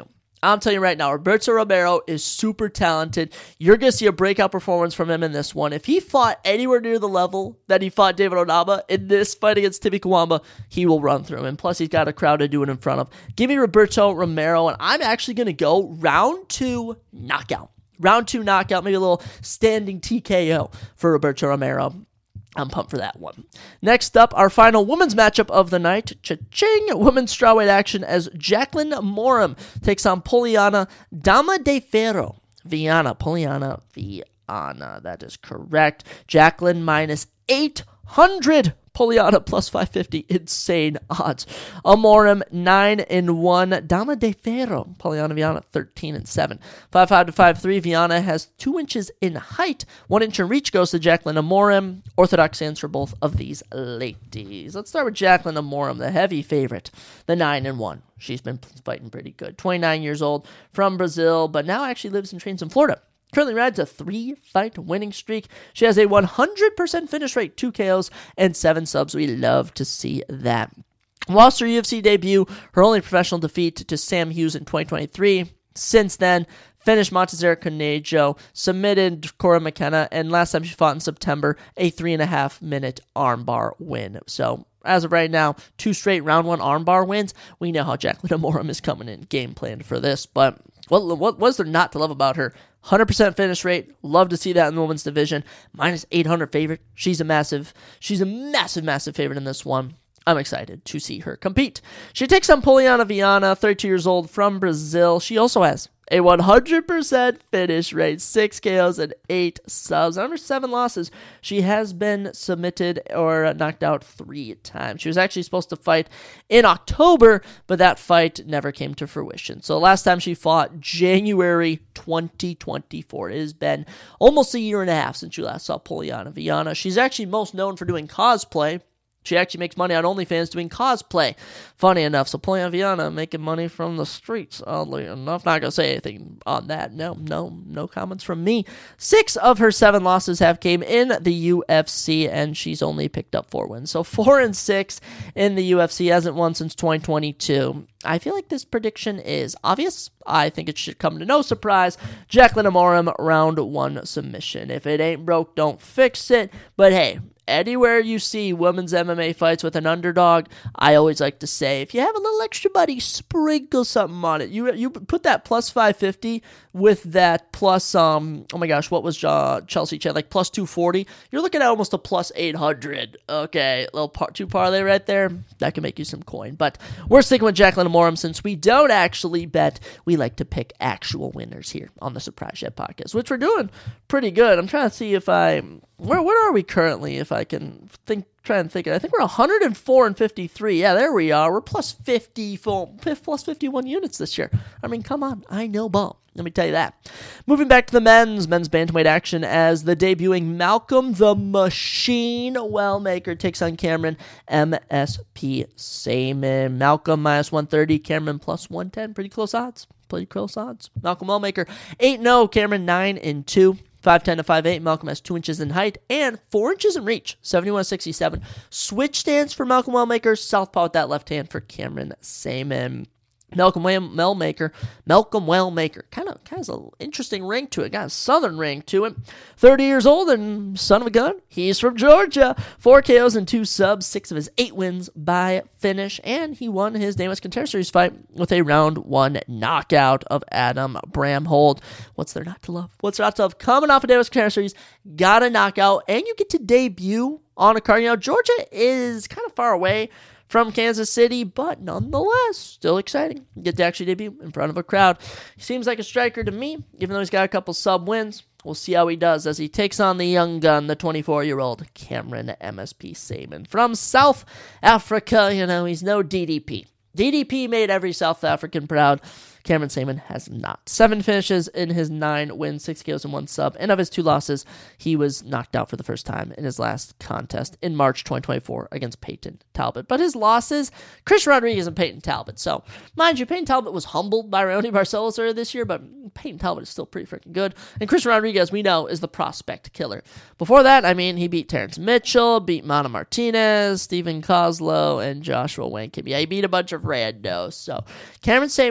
I'm telling you right now, Roberto Romero is super talented. You're going to see a breakout performance from him in this one. If he fought anywhere near the level that he fought David Onama in this fight against Timmy Kawamba, he will run through him. And plus, he's got a crowd to do it in front of. Give me Roberto Romero, and I'm actually going to go round two knockout. Round two knockout, maybe a little standing T K O for Roberto Romero. I'm pumped for that one. Next up, our final women's matchup of the night. Cha-ching! Women's strawweight action as Jacqueline Morum takes on Poliana Dama de Ferro. Viana, Poliana Viana. That is correct. Jacqueline minus eight hundred. Poliana plus five fifty. Insane odds. Amorim nine and one. Dama de Ferro. Poliana Viana thirteen and seven. five five to five three. Viana has two inches in height. one inch in reach goes to Jacqueline Amorim. Orthodox stands for both of these ladies. Let's start with Jacqueline Amorim, the heavy favorite. The nine and one. She's been fighting pretty good. twenty-nine years old, from Brazil, but now actually lives and trains in Florida. Currently rides a three-fight winning streak. She has a one hundred percent finish rate, two K Os, and seven subs. We love to see that. Lost her U F C debut, her only professional defeat to Sam Hughes in twenty twenty-three. Since then, finished Montezera Conejo, submitted Cora McKenna, and last time she fought in September, a three-and-a-half minute armbar win. So, as of right now, two straight round one armbar wins. We know how Jacqueline Amorim is coming in game planned for this, but what, what was there not to love about her? one hundred percent finish rate. Love to see that in the women's division. Minus eight hundred favorite. She's a massive, she's a massive, massive favorite in this one. I'm excited to see her compete. She takes on Poliana Viana, thirty-two years old, from Brazil. She also has a one hundred percent finish rate, six K Os and eight subs. Under seven losses, she has been submitted or knocked out three times. She was actually supposed to fight in October, but that fight never came to fruition. So last time she fought, January twenty twenty-four. It has been almost a year and a half since you last saw Poliana Viana. She's actually most known for doing cosplay. She actually makes money on OnlyFans doing cosplay. Funny enough, so Poliana Viana making money from the streets, oddly enough. Not going to say anything on that. No, no, no comments from me. Six of her seven losses have came in the U F C, and she's only picked up four wins. So four and six in the U F C, hasn't won since twenty twenty-two. I feel like this prediction is obvious. I think it should come to no surprise. Jacqueline Amorim, round one submission. If it ain't broke, don't fix it. But hey, anywhere you see women's M M A fights with an underdog, I always like to say, if you have a little extra money, sprinkle something on it. You you put that plus five fifty with that plus, um, oh my gosh, what was uh, Chelsea Chan, like plus two forty? You're looking at almost a plus eight hundred. Okay, little par- two parlay right there. That can make you some coin. But we're sticking with Jacqueline Amorim since we don't actually bet. We like to pick actual winners here on the Surprise Jet podcast, which we're doing pretty good. I'm trying to see if I... Where where are we currently, if I can think, try and think? I think we're one hundred four and fifty-three. Yeah, there we are. We're plus fifty, plus fifty-one units this year. I mean, come on. I know ball. Let me tell you that. Moving back to the men's, men's bantamweight action as the debuting Malcolm the Machine Wellmaker takes on Cameron M S P Saman. Malcolm minus one thirty, Cameron plus one ten. Pretty close odds. Pretty close odds. Malcolm Wellmaker eight and oh, Cameron nine and two. five ten to five eight. Malcolm has two inches in height and four inches in reach. seventy-one to sixty-seven. Switch stance for Malcolm Wellmaker. Southpaw with that left hand for Cameron Saman. Malcolm Wellmaker, Malcolm Wellmaker, kind of, kind of an interesting ring to it. Got a southern ring to it. thirty years old and son of a gun. He's from Georgia. Four K Os and two subs. Six of his eight wins by finish, and he won his Davis Contender Series fight with a round one knockout of Adam Bramhold. What's there not to love? What's there not to love? Coming off a Davis Contender Series, got a knockout, and you get to debut on a card. You know, Georgia is kind of far away from Kansas City, but nonetheless, still exciting. Get to actually debut in front of a crowd. He seems like a striker to me, even though he's got a couple sub wins. We'll see how he does as he takes on the young gun, the twenty-four-year-old Cameron M S P Saman. From South Africa, you know, he's no D D P. D D P made every South African proud. Cameron Saman has not. Seven finishes in his nine wins, six K Os and one sub. And of his two losses, he was knocked out for the first time in his last contest in March twenty twenty-four against Peyton Talbot. But his losses, Chris Rodriguez and Peyton Talbot. So, mind you, Peyton Talbot was humbled by Raoni Barcelos earlier this year, but Peyton Talbot is still pretty freaking good. And Chris Rodriguez, we know, is the prospect killer. Before that, I mean, he beat Terrence Mitchell, beat Mana Martinez, Stephen Kozlow, and Joshua Wayne Kim. Yeah, he beat a bunch of randos. So, Cameron Saman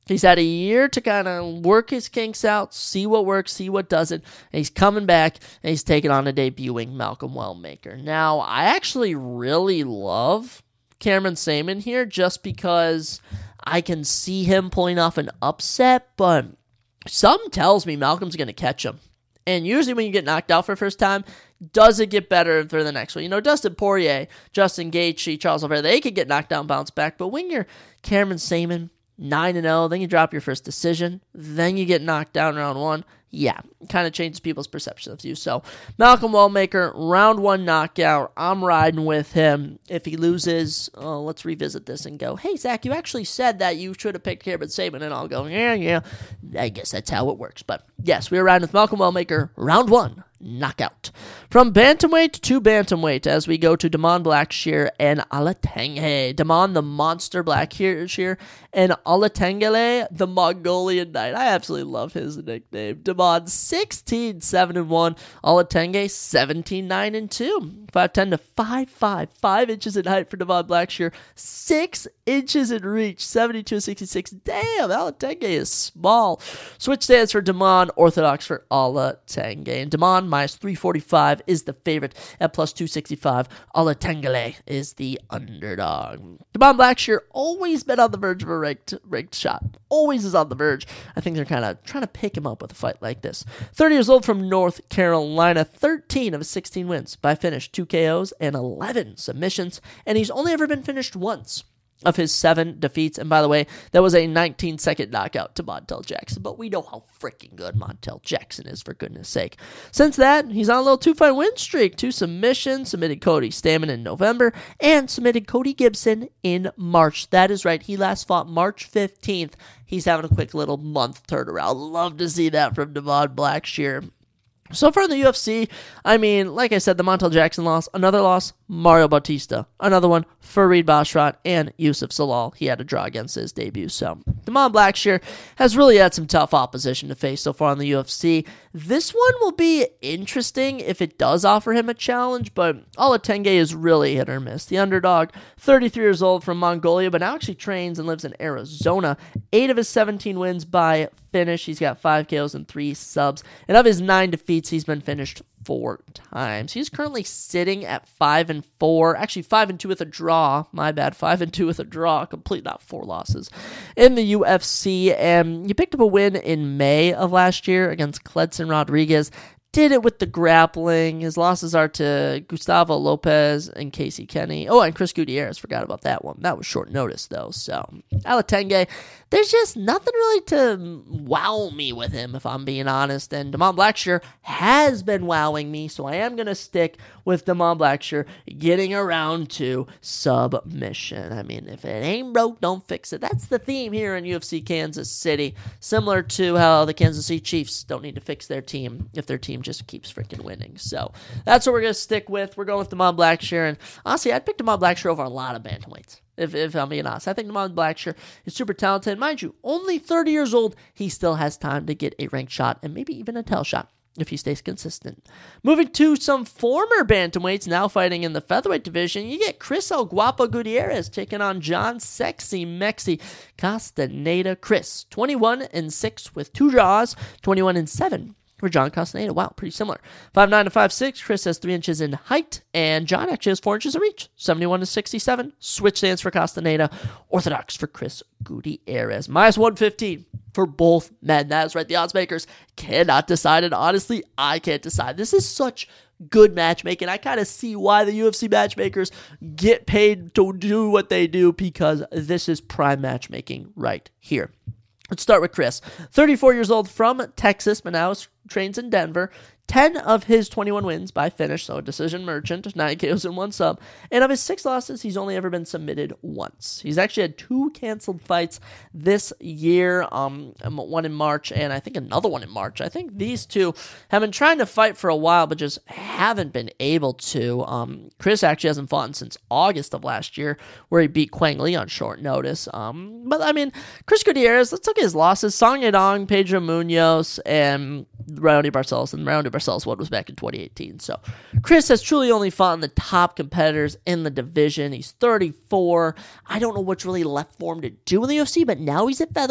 He's had a year to kind of work his kinks out, see what works, see what doesn't, and he's coming back, and he's taking on a debuting Malcolm Wellmaker. Now, I actually really love Cameron Saaiman here just because I can see him pulling off an upset, but something tells me Malcolm's going to catch him. And usually when you get knocked out for the first time, does it get better for the next one? You know, Dustin Poirier, Justin Gaethje, Charles Oliveira, they could get knocked down and bounce back, but when you're Cameron Saaiman, nine and oh, then you drop your first decision, then you get knocked down round one. Yeah, kind of changes people's perception of you. So, Malcolm Wellmaker, round one knockout. I'm riding with him. If he loses, uh, let's revisit this and go, hey, Zach, you actually said that you should have picked Cameron Saaiman, and I'll go, yeah, yeah, I guess that's how it works. But, yes, we are riding with Malcolm Wellmaker, round one knockout. From bantamweight to bantamweight as we go to Damon Blackshear and Alatenghe. Damon, the monster Blackshear, and Alatengele, the Mongolian Knight. I absolutely love his nickname. Damon, sixteen seven and one. Alatenghe, seventeen nine and two. five ten to five five. five inches in height for Damon Blackshear. six inches in reach. seventy-two sixty-six. Damn, Alatenghe is small. Switch stands for Damon, orthodox for Alatenghe. And Damon, minus three forty-five, is the favorite at plus two sixty-five. Alatengele is the underdog. Damon Blackshear always been on the verge of a rigged, rigged shot. Always is on the verge. I think they're kind of trying to pick him up with a fight like this. thirty years old from North Carolina. thirteen of his sixteen wins by finish. two K Os and eleven submissions. And he's only ever been finished once of his seven defeats. And by the way, that was a nineteen-second knockout to Montel Jackson. But we know how freaking good Montel Jackson is, for goodness sake. Since that, he's on a little two-fight win streak. Two submissions, submitted Cody Stamann in November, and submitted Cody Gibson in March. That is right. He last fought March fifteenth. He's having a quick little month turnaround. Love to see that from Damon Blackshear. So far in the U F C, I mean, like I said, the Montel Jackson loss, another loss, Mario Bautista, another one, Farid Basharat, and Yusuf Zalal. He had a draw against his debut. So, Damon Blackshear has really had some tough opposition to face so far in the U F C. This one will be interesting if it does offer him a challenge, but Alatenghe is really hit or miss. The underdog, thirty-three years old from Mongolia, but now actually trains and lives in Arizona. Eight of his seventeen wins by finish. He's got five K Os and three subs. And of his nine defeats, he's been finished four times. He's currently sitting at five and four. Actually, five and two with a draw. My bad. Five and two with a draw. Complete, not four losses in the U F C. And he picked up a win in May of last year against Cledson Rodriguez. Did it with the grappling. His losses are to Gustavo Lopez and Casey Kenny. Oh, and Chris Gutierrez. Forgot about that one. That was short notice, though. So, Alatenghe, there's just nothing really to wow me with him, if I'm being honest. And Damon Blackshear has been wowing me, so I am going to stick with Damon Blackshear getting around to submission. I mean, if it ain't broke, don't fix it. That's the theme here in U F C Kansas City. Similar to how the Kansas City Chiefs don't need to fix their team if their team just keeps freaking winning. So that's what we're going to stick with. We're going with Damon Blackshear. And honestly, I'd pick Damon Blackshear over a lot of bantamweights. If, if I'm being honest, I think Damon Blackshear is super talented. Mind you, only thirty years old. He still has time to get a ranked shot and maybe even a title shot if he stays consistent. Moving to some former bantamweights now fighting in the featherweight division, you get Chris El Guapo Gutierrez taking on John Sexy Mexi Castaneda. Chris, twenty-one and six with two draws, twenty-one and seven. For John Castaneda. Wow, pretty similar. five nine to five six. Chris has three inches in height, and John actually has four inches in reach. seventy-one to sixty-seven. Switch stands for Castaneda. Orthodox for Chris Gutierrez. Minus one fifteen for both men. That is right. The odds makers cannot decide it. Honestly, I can't decide. This is such good matchmaking. I kind of see why the U F C matchmakers get paid to do what they do, because this is prime matchmaking right here. Let's start with Chris. thirty-four years old from Texas, but now trains in Denver. ten of his twenty-one wins by finish, so a decision merchant, nine K Os and one sub. And of his six losses, he's only ever been submitted once. He's actually had two canceled fights this year, um, one in March and I think another one in March. I think these two have been trying to fight for a while, but just haven't been able to. Um, Chris actually hasn't fought since August of last year, where he beat Quang Lee on short notice. Um, but, I mean, Chris Gutierrez, let's look at his losses. Song Yadong, Pedro Munoz, and Raoni Barcelos, and Raoni Barcelos one was back in twenty eighteen. So Chris has truly only fought in the top competitors in the division. He's thirty-four. I don't know what's really left for him to do in the U F C, but now he's at featherweight.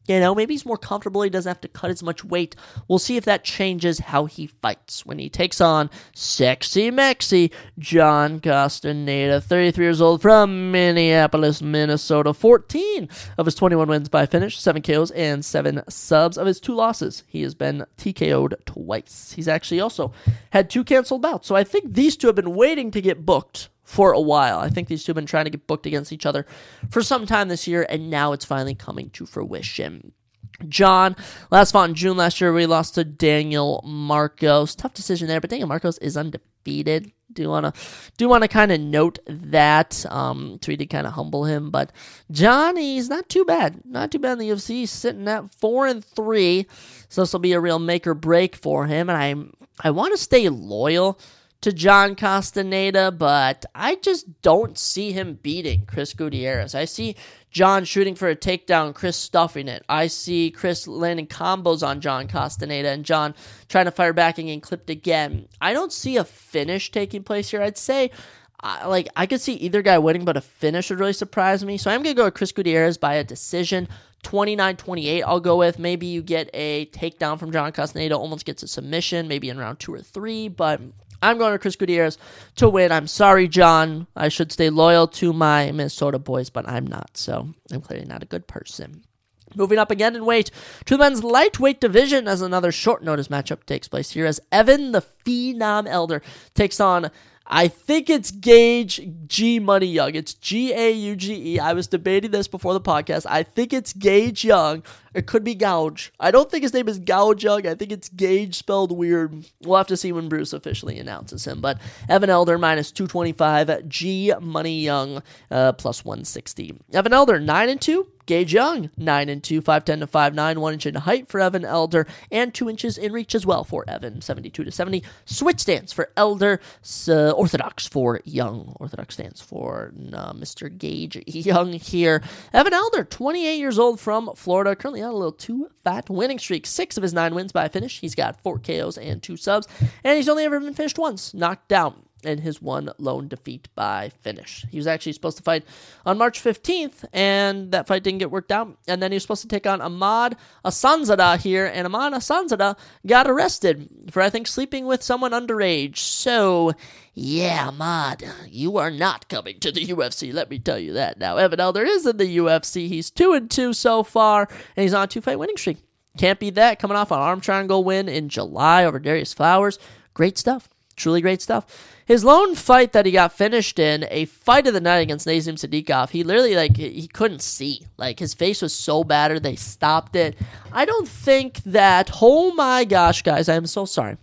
You know, maybe he's more comfortable. He doesn't have to cut as much weight. We'll see if that changes how he fights when he takes on Sexy Mexi John Castaneda, thirty-three years old from Minneapolis, Minnesota. fourteen of his twenty-one wins by finish, seven K Os and seven subs. Of his two losses, he has been T K O'd twice. He's actually also had two canceled bouts. So I think these two have been waiting to get booked for a while. I think these two have been trying to get booked against each other for some time this year, and now it's finally coming to fruition. John, last fought in June last year, we lost to Daniel Marcos. Tough decision there, but Daniel Marcos is undefeated. Do want to do want to kind of note that. Um, so we did kind of humble him, but John, he's not too bad. Not too bad in the U F C. He's sitting at four and three, so this will be a real make or break for him. And I I want to stay loyal to John Castaneda, but I just don't see him beating Chris Gutierrez. I see John shooting for a takedown, Chris stuffing it. I see Chris landing combos on John Castaneda and John trying to fire back and getting clipped again. I don't see a finish taking place here. I'd say, uh, like, I could see either guy winning, but a finish would really surprise me. So I'm going to go with Chris Gutierrez by a decision. twenty-nine twenty-eight I'll go with. Maybe you get a takedown from John Castaneda, almost gets a submission, maybe in round two or three, but I'm going to Chris Gutierrez to win. I'm sorry, John. I should stay loyal to my Minnesota boys, but I'm not, so I'm clearly not a good person. Moving up again in weight to the men's lightweight division as another short notice matchup takes place here as Evan the Phenom Elder takes on, I think it's Gage G Money Young. It's G A U G E. I was debating this before the podcast. I think it's Gage Young. It could be Gouge. I don't think his name is Gouge Young. I think it's Gage spelled weird. We'll have to see when Bruce officially announces him. But Evan Elder minus two twenty-five. G Money Young uh, plus one sixty. Evan Elder nine and two. Gage Young, nine and two, five ten to five nine, one inch in height for Evan Elder, and two inches in reach as well for Evan, seventy-two to seventy. Switch stance for Elder, uh, orthodox for Young. Orthodox stands for uh, Mister Gage Young here. Evan Elder, twenty-eight years old from Florida, currently on a little too fat winning streak. Six of his nine wins by finish. He's got four K Os and two subs, and he's only ever been finished once, knocked down in his one lone defeat by finish. He was actually supposed to fight on March fifteenth, and that fight didn't get worked out. And then he was supposed to take on Ahmad Asanzada here, and Ahmad Asanzada got arrested for, I think, sleeping with someone underage. So, yeah, Ahmad, you are not coming to the U F C, let me tell you that. Now, Evan Elder is in the U F C. He's two and two so far, and he's on a two-fight winning streak. Can't beat that, coming off an arm triangle win in July over Darius Flowers. Great stuff. Truly great stuff. His lone fight that he got finished in, a fight of the night against Nazim Sadikov, he literally, like, he couldn't see. Like, his face was so battered, they stopped it. I don't think that, oh my gosh, guys, I am so sorry.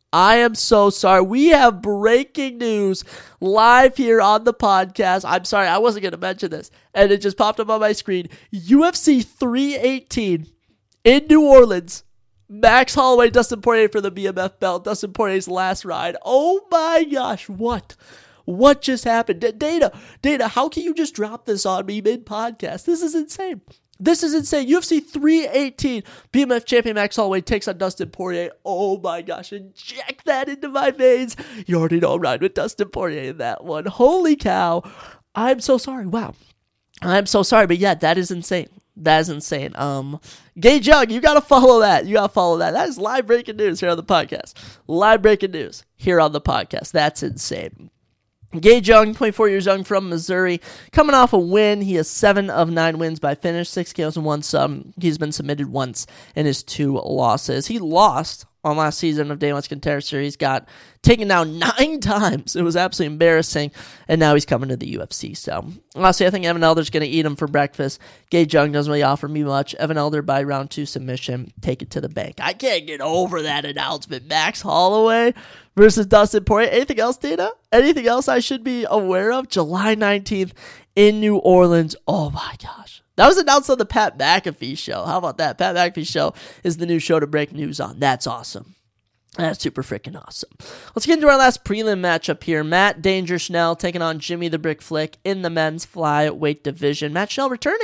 I am so sorry. We have breaking news live here on the podcast. I'm sorry, I wasn't going to mention this, and it just popped up on my screen. U F C three eighteen in New Orleans. Max Holloway, Dustin Poirier for the B M F belt. Dustin Poirier's last ride. Oh my gosh, what? What just happened? D- Data, Data, how can you just drop this on me mid-podcast? This is insane. This is insane. U F C three eighteen, B M F champion Max Holloway takes on Dustin Poirier. Oh my gosh, inject that into my veins. You already know I'm riding with Dustin Poirier in that one. Holy cow. I'm so sorry. Wow. I'm so sorry, but yeah, that is insane. That is insane. Um, Gage Young, you gotta follow that. You gotta follow that. That is live breaking news here on the podcast. Live breaking news here on the podcast. That's insane. Gage Young, twenty-four years young from Missouri, coming off a win. He has seven of nine wins by finish, six K Os and one sub. He's been submitted once in his two losses. He lost on last season of Day One's Contender Series, got taken down nine times. It was absolutely embarrassing, and now he's coming to the U F C. So, honestly, I think Evan Elder's going to eat him for breakfast. Gage Young doesn't really offer me much. Evan Elder by round two submission, take it to the bank. I can't get over that announcement. Max Holloway versus Dustin Poirier. Anything else, Dana? Anything else I should be aware of? July nineteenth in New Orleans. Oh my gosh. That was announced on the Pat McAfee show. How about that? Pat McAfee show is the new show to break news on. That's awesome. That's super freaking awesome. Let's get into our last prelim matchup here. Matt Danger Schnell taking on Jimmy the Brick Flick in the men's flyweight division. Matt Schnell returning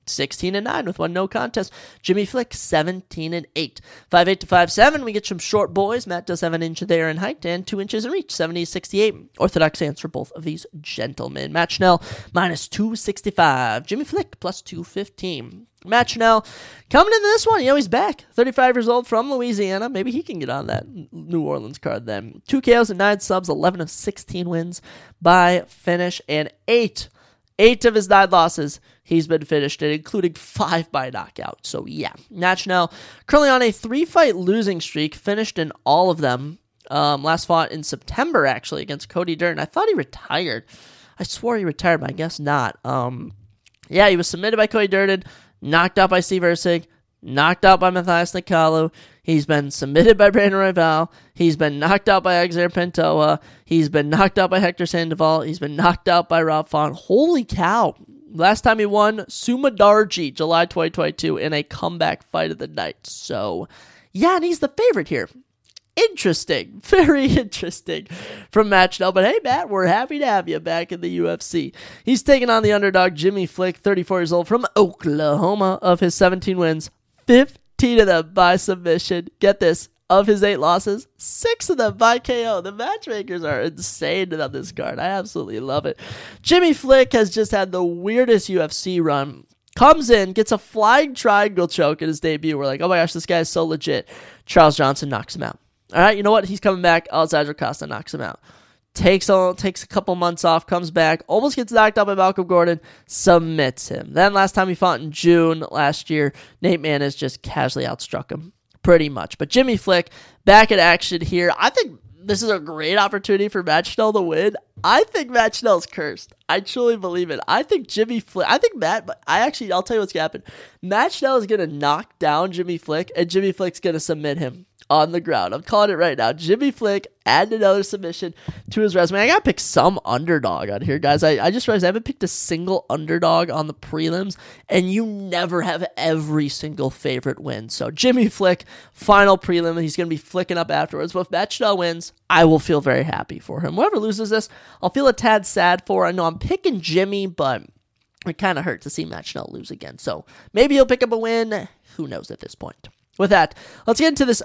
sixteen and nine with one no contest. Jimmy Flick, seventeen and eight. five eight to five seven, we get some short boys. Matt does have an inch there in height and two inches in reach, seventy to sixty-eight. Orthodox answer both of these gentlemen. Matt Schnell, minus two sixty-five. Jimmy Flick, plus two fifteen. Matt Schnell, coming into this one, you know, he's back. thirty-five years old from Louisiana. Maybe he can get on that New Orleans card then. Two K Os and nine subs, eleven of sixteen wins by finish, and eight Eight of his nine losses, he's been finished in, including five by knockout. So, yeah, Matt Schnell currently on a three-fight losing streak, finished in all of them. Um, last fought in September, actually, against Cody Durden. I thought he retired. I swore he retired, but I guess not. Um, yeah, he was submitted by Cody Durden, knocked out by Steve Erceg, knocked out by Matthias Nicolau. He's been submitted by Brandon Royval. He's been knocked out by Alexander Pantoja. He's been knocked out by Hector Sandoval. He's been knocked out by Rob Font. Holy cow. Last time he won, Sumadarji, July twenty twenty-two, in a comeback fight of the night. So, yeah, and he's the favorite here. Interesting. Very interesting from Matt Schnell. But hey, Matt, we're happy to have you back in the U F C. He's taking on the underdog Jimmy Flick, thirty-four years old, from Oklahoma. Of his seventeen wins, fifteen of them by submission. Get this, of his eight losses, six of them by K O. The matchmakers are insane on this card. I absolutely love it. Jimmy Flick has just had the weirdest U F C run. Comes in, gets a flying triangle choke in his debut. We're like, oh my gosh, this guy is so legit. Charles Johnson knocks him out. All right, you know what? He's coming back. Alexandre Costa knocks him out. Takes a, takes a couple months off, comes back, almost gets knocked out by Malcolm Gordon, submits him. Then last time he fought in June last year, Nate Maness just casually outstruck him, pretty much. But Jimmy Flick, back in action here. I think this is a great opportunity for Matt Schnell to win. I think Matt Schnell's cursed. I truly believe it. I think Jimmy Flick, I think Matt, but I actually, I'll tell you what's going to happen. Matt Schnell is going to knock down Jimmy Flick, and Jimmy Flick's going to submit him on the ground. I'm calling it right now. Jimmy Flick, add another submission to his resume. I got to pick some underdog on here, guys. I, I just realized I haven't picked a single underdog on the prelims, and you never have every single favorite win. So Jimmy Flick, final prelim. He's going to be flicking up afterwards. But if Matt Schnell wins, I will feel very happy for him. Whoever loses this, I'll feel a tad sad for. I know I'm picking Jimmy, but it kind of hurt to see Matt Schnell lose again. So maybe he'll pick up a win. Who knows at this point? With that, let's get into this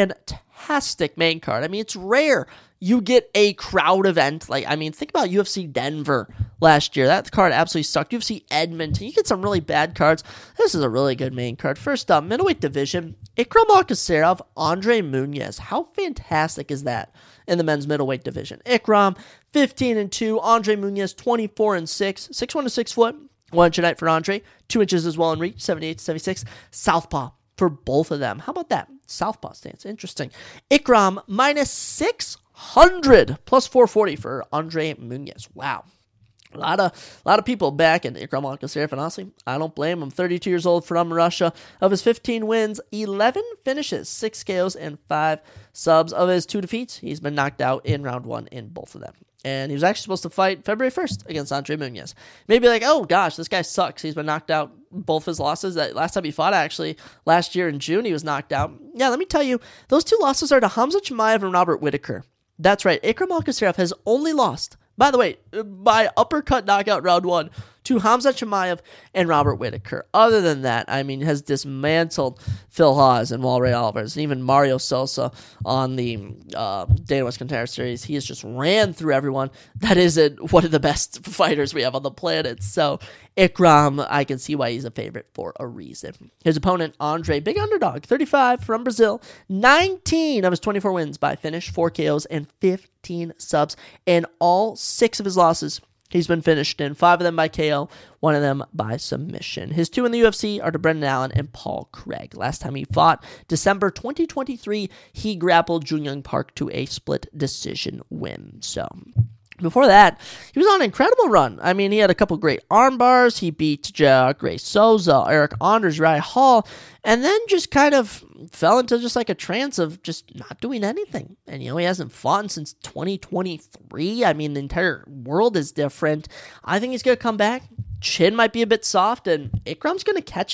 fantastic main card. I mean, it's rare you get a crowd event. Like, I mean, think about U F C Denver last year. That card absolutely sucked. U F C Edmonton. You get some really bad cards. This is a really good main card. First up, middleweight division. Ikram Alkasarov, Andre Muniz. How fantastic is that in the men's middleweight division? Ikram, fifteen and two. Andre Muniz, twenty-four and six. six one to six foot. One inch a night for Andre. Two inches as well in reach. seventy-eight to seventy-six. Southpaw for both of them. How about that? Southpaw stance. Interesting. Ikram, minus six hundred, plus four forty for Andre Muniz. Wow. A lot of a lot of people back in Ikram Alkasarov, and honestly, I don't blame him. thirty-two years old from Russia. Of his fifteen wins, eleven finishes, six K Os, and five subs. Of his two defeats, he's been knocked out in round one in both of them. And he was actually supposed to fight February first against Andre Muniz. Maybe like, oh gosh, this guy sucks. He's been knocked out both his losses. That last time he fought, actually, last year in June, he was knocked out. Yeah, let me tell you, those two losses are to Hamza Chimaev and Robert Whittaker. That's right. Ikram Alkasarov has only lost, by the way, by uppercut knockout round one, to Hamza Chimaev and Robert Whittaker. Other than that, I mean, has dismantled Phil Hawes and Walray Alvarez, and even Mario Sosa on the uh, Dana White Contender Series. He has just ran through everyone. That isn't one of the best fighters we have on the planet. So Ikram, I can see why he's a favorite for a reason. His opponent, Andre, big underdog, thirty-five from Brazil, nineteen of his twenty-four wins by finish, four K Os, and fifteen subs. And all six of his losses, he's been finished in, five of them by K O, one of them by submission. His two in the U F C are to Brendan Allen and Paul Craig. Last time he fought, December twenty twenty-three, he grappled Jun Young Park to a split decision win. So before that, he was on an incredible run. I mean, he had a couple great arm bars. He beat uh, Grace Souza, Eric Anders, Uriah Hall, and then just kind of fell into just like a trance of just not doing anything. And, you know, he hasn't fought since twenty twenty-three. I mean, the entire world is different. I think he's going to come back. Chin might be a bit soft, and Ikram's going to catch him.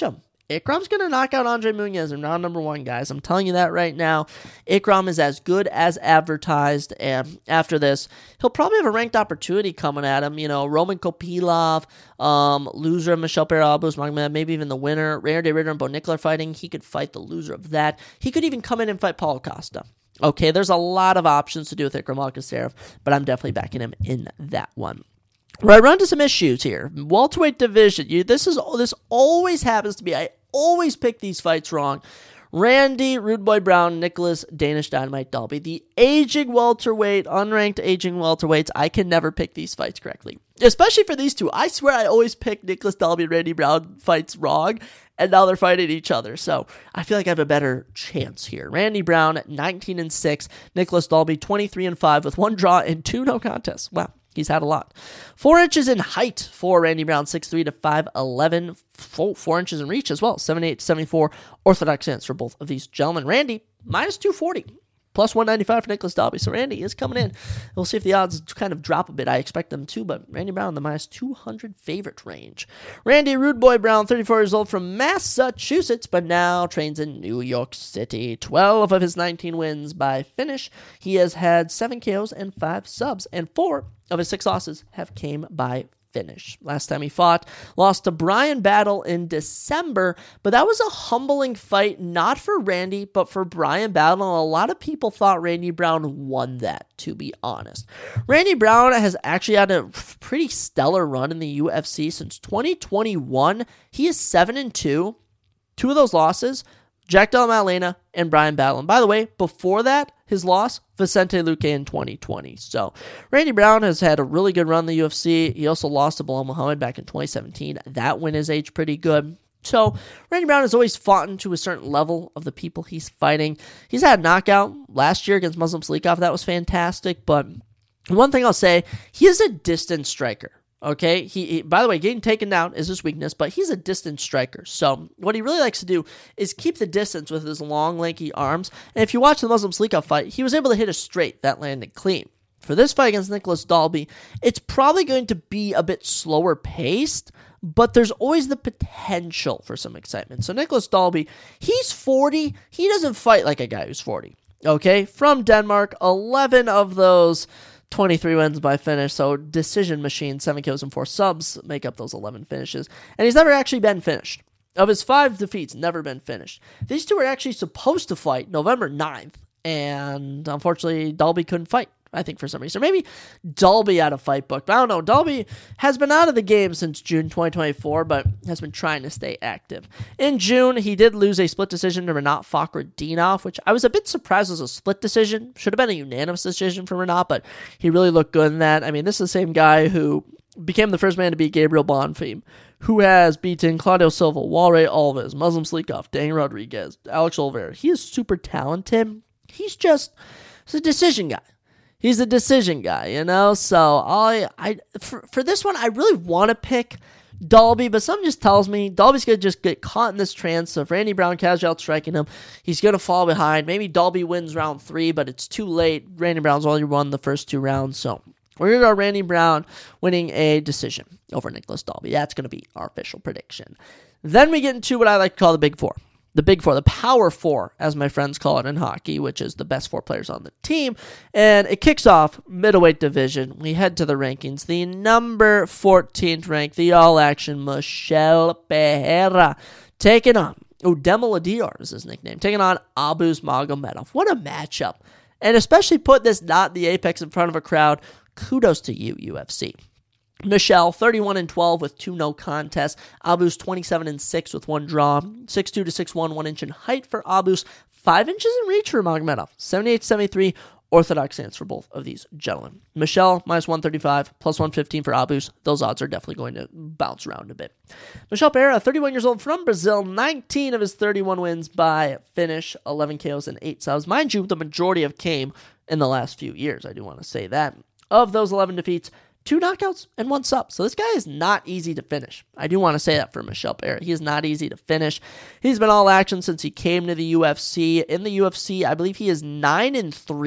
Ikram's going to knock out Andre Muniz in round number one, guys. I'm telling you that right now. Ikram is as good as advertised, and after this, he'll probably have a ranked opportunity coming at him. You know, Roman Kopilov, um, loser of Michel Pereira, Abus Magmed, maybe even the winner. Rainer de Ritter and Bo Nickl are fighting. He could fight the loser of that. He could even come in and fight Paulo Costa. Okay, there's a lot of options to do with Ikram Alkaserov, but I'm definitely backing him in that one. Right, run to some issues here. Welterweight division. You, this is this always happens to be. I always pick these fights wrong. Randy, Rude Boy Brown, Nicholas, Danish Dynamite Dalby. The aging welterweight, unranked aging welterweights. I can never pick these fights correctly, especially for these two. I swear I always pick Nicholas Dalby and Randy Brown fights wrong, and now they're fighting each other. So I feel like I have a better chance here. Randy Brown, nineteen and six. Nicholas Dalby, twenty-three and five with one draw and two no contests. Wow. He's had a lot. Four inches in height for Randy Brown, six three to five eleven. Four, four inches in reach as well, seventy-eight to seventy-four. Orthodox stance for both of these gentlemen. Randy, minus two forty. Plus one ninety-five for Nicholas Dalby. So Randy is coming in. We'll see if the odds kind of drop a bit. I expect them to, but Randy Brown, the minus two hundred favorite range. Randy Rude Boy Brown, thirty-four years old from Massachusetts, but now trains in New York City. twelve of his nineteen wins by finish. He has had seven K Os and five subs, and four of his six losses have came by finish. Last time he fought, lost to Brian Battle in December, but that was a humbling fight, not for Randy, but for Brian Battle. A lot of people thought Randy Brown won that, to be honest. Randy Brown has actually had a pretty stellar run in the U F C since twenty twenty-one. He is seven and two. Two of those losses, Jack Della Maddalena and Brian Battle. And by the way, before that, his loss, Vicente Luque in twenty twenty. So Randy Brown has had a really good run in the U F C. He also lost to Bilal Muhammad back in twenty seventeen. That win is aged pretty good. So Randy Brown has always fought into a certain level of the people he's fighting. He's had a knockout last year against Muslim Slikov. That was fantastic. But one thing I'll say, he is a distance striker. Okay, he, he by the way, getting taken down is his weakness, but he's a distance striker. So what he really likes to do is keep the distance with his long, lanky arms. And if you watch the Muslim Slikov fight, he was able to hit a straight that landed clean. For this fight against Nicholas Dalby, it's probably going to be a bit slower paced, but there's always the potential for some excitement. So Nicholas Dalby, he's forty. He doesn't fight like a guy who's forty. Okay, from Denmark, eleven of those twenty-three wins by finish, so decision machine, seven kills and four subs make up those eleven finishes. And he's never actually been finished. Of his five defeats, never been finished. These two were actually supposed to fight November ninth, and unfortunately, Dalby couldn't fight, I think, for some reason. Or maybe Dalby had a fight booked. I don't know. Dalby has been out of the game since June twenty twenty-four, but has been trying to stay active. In June, he did lose a split decision to Renat Fakhretdinov, which I was a bit surprised was a split decision. Should have been a unanimous decision for Renat, but he really looked good in that. I mean, this is the same guy who became the first man to beat Gabriel Bonfim, who has beaten Claudio Silva, Walray Alves, Muslim Slikov, Daniel Rodriguez, Alex Oliveira. He is super talented. He's just he's a decision guy. He's a decision guy, you know? So I, I for, for this one, I really want to pick Dalby, but something just tells me Dalby's going to just get caught in this trance of Randy Brown casually outstriking him. He's going to fall behind. Maybe Dalby wins round three, but it's too late. Randy Brown's only won the first two rounds, so we're going to go Randy Brown winning a decision over Nicholas Dalby. That's going to be our official prediction. Then we get into what I like to call the Big Four. The Big Four, the Power Four, as my friends call it in hockey, which is the best four players on the team. And it kicks off middleweight division. We head to the rankings. The number fourteenth ranked, the all-action Michel Pereira, taking on, Udem Ladior is his nickname, taking on Abus Magomedov. What a matchup. And especially put this not the apex in front of a crowd. Kudos to you, U F C. Michel, thirty-one and twelve with two no contests. Abus, twenty-seven and six with one draw. six two to six one, one inch in height for Abus. five inches in reach for Magomedov. seventy-eight to seventy-three, orthodox stance for both of these gentlemen. Michel, minus one thirty-five, plus one fifteen for Abus. Those odds are definitely going to bounce around a bit. Michel Pereira, thirty-one years old from Brazil. nineteen of his thirty-one wins by finish. eleven K Os and eight subs. Mind you, the majority have came in the last few years. I do want to say that. Of those eleven defeats, two knockouts and one sub. So this guy is not easy to finish. I do want to say that for Michel Pereira. He is not easy to finish. He's been all action since he came to the U F C. In the U F C, I believe he is nine and three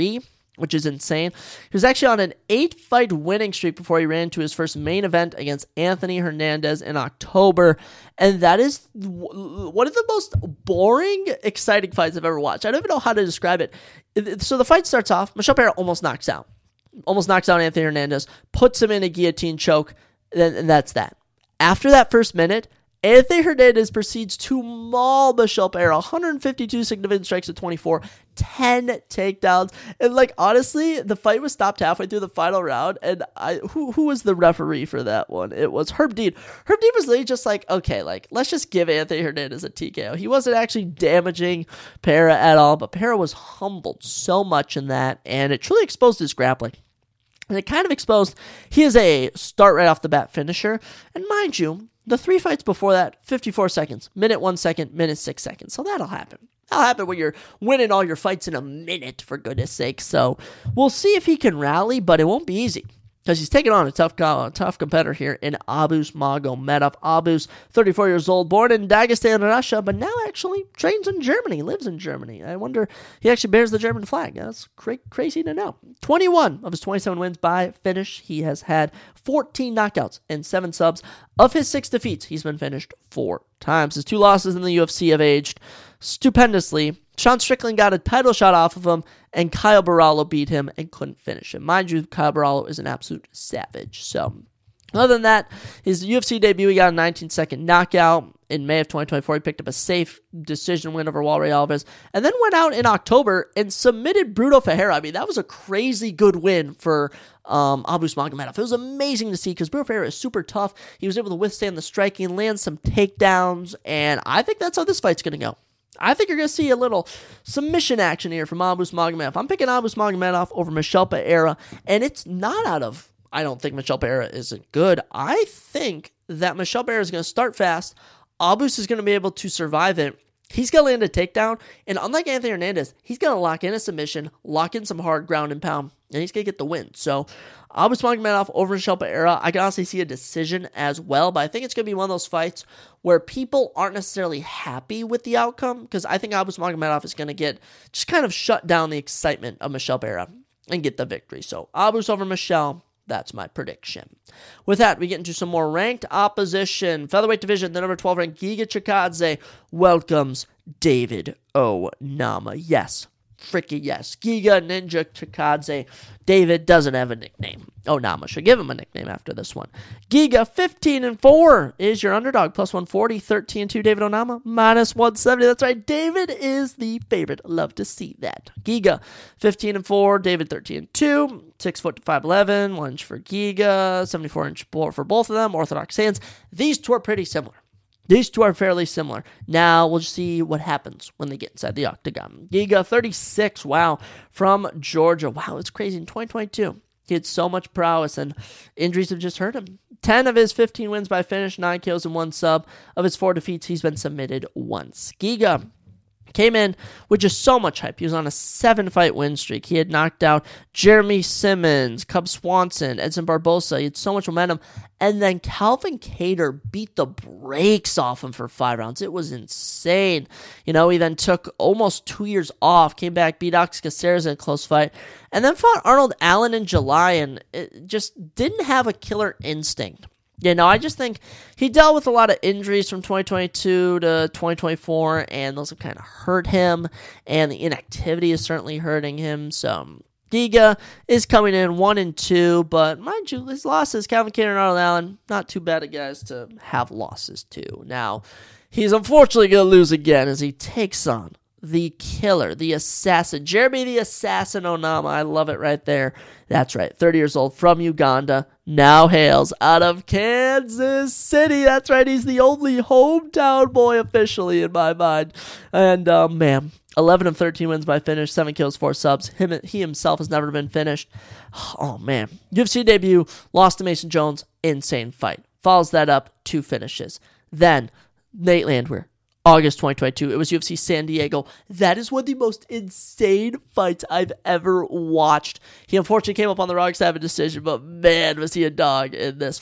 which is insane. He was actually on an eight-fight winning streak before he ran to his first main event against Anthony Hernandez in October, and that is one of the most boring, exciting fights I've ever watched. I don't even know how to describe it. So the fight starts off, Michel Pereira almost knocks out. Almost knocks out Anthony Hernandez, puts him in a guillotine choke, and that's that. After that first minute, Anthony Hernandez proceeds to maul Michel Pereira, one hundred fifty-two significant strikes to twenty-four, ten takedowns, and like honestly, the fight was stopped halfway through the final round, and I who who was the referee for that one? It was Herb Dean. Herb Dean was literally just like, okay, like let's just give Anthony Hernandez a T K O. He wasn't actually damaging Pereira at all, but Pereira was humbled so much in that, and it truly exposed his grappling. And it kind of exposed he is a start right off the bat finisher, and mind you, the three fights before that, fifty-four seconds, minute one second, minute six seconds. So that'll happen. That'll happen when you're winning all your fights in a minute, for goodness sake. So we'll see if he can rally, but it won't be easy because he's taking on a tough a tough competitor here in Abus Magomedov. Abus, thirty-four years old, born in Dagestan, Russia, but now actually trains in Germany, lives in Germany. I wonder, he actually bears the German flag. That's cra- crazy to know. twenty-one of his twenty-seven wins by finish. He has had fourteen knockouts and seven subs. Of his six defeats, he's been finished four times. His two losses in the U F C have aged stupendously. Sean Strickland got a title shot off of him, and Kyle Barallo beat him and couldn't finish him. Mind you, Kyle Barallo is an absolute savage. So, other than that, his U F C debut, he got a nineteen-second knockout. In May of twenty twenty-four, he picked up a safe decision win over Walray Alves, and then went out in October and submitted Bruno Ferreira. I mean, that was a crazy good win for um, Abus Magomedov. It was amazing to see because Bruno Ferreira is super tough. He was able to withstand the striking, land some takedowns, and I think that's how this fight's going to go. I think you're going to see a little submission action here from Abus Magomedov. I'm picking Abus Magomedov over Michel Pereira, and it's not out of, I don't think Michel Pereira isn't good. I think that Michel Pereira is going to start fast. Abus is going to be able to survive it. He's going to land a takedown, and unlike Anthony Hernandez, he's going to lock in a submission, lock in some hard ground and pound, and he's going to get the win. So, Abus Magomedov over Michel Pereira, I can honestly see a decision as well, but I think it's going to be one of those fights where people aren't necessarily happy with the outcome, because I think Abus Magomedov is going to get, just kind of shut down the excitement of Michel Pereira and get the victory. So, Abus over Michel. That's my prediction. With that, we get into some more ranked opposition. Featherweight division, the number twelve ranked Giga Chikadze welcomes David Onama. Yes, freaking yes. Giga Ninja Chikadze. David doesn't have a nickname. Onama should give him a nickname after this one. Giga, fifteen and four is your underdog. Plus one forty, thirteen and two. David Onama, minus one seventy. That's right. David is the favorite. Love to see that. Giga, fifteen and four. David, thirteen and two. six foot to five eleven. one inch for Giga. seventy-four inch for both of them. Orthodox hands. These two are pretty similar. These two are fairly similar. Now, we'll just see what happens when they get inside the octagon. Giga, thirty-six, wow, from Georgia. Wow, it's crazy. In twenty twenty-two, he had so much prowess, and injuries have just hurt him. ten of his fifteen wins by finish, nine kills and one sub. Of his four defeats, he's been submitted once. Giga came in with just so much hype. He was on a seven-fight win streak. He had knocked out Jeremy Simmons, Cub Swanson, Edson Barbosa. He had so much momentum. And then Calvin Kattar beat the brakes off him for five rounds. It was insane. You know, he then took almost two years off, came back, beat Ox Caceres in a close fight, and then fought Arnold Allen in July, and it just didn't have a killer instinct. Yeah, no, I just think he dealt with a lot of injuries from twenty twenty-two to twenty twenty-four, and those have kind of hurt him, and the inactivity is certainly hurting him. So, Giga is coming in one and two, but mind you, his losses, Calvin Kattar and Arnold Allen, not too bad of guys to have losses to. Now, he's unfortunately going to lose again as he takes on the killer, the assassin, Jeremy the Assassin Onama. I love it right there. That's right, thirty years old, from Uganda, now hails out of Kansas City. That's right, he's the only hometown boy officially in my mind. And, um, man, eleven of thirteen wins by finish, seven kills, four subs. Him, he himself has never been finished. Oh, man. U F C debut, lost to Mason Jones, insane fight. Follows that up, two finishes. Then, Nate Landwehr. August twenty twenty-two, it was U F C San Diego. That is one of the most insane fights I've ever watched. He unfortunately came up on the wrong side of a decision, but man, was he a dog in this one.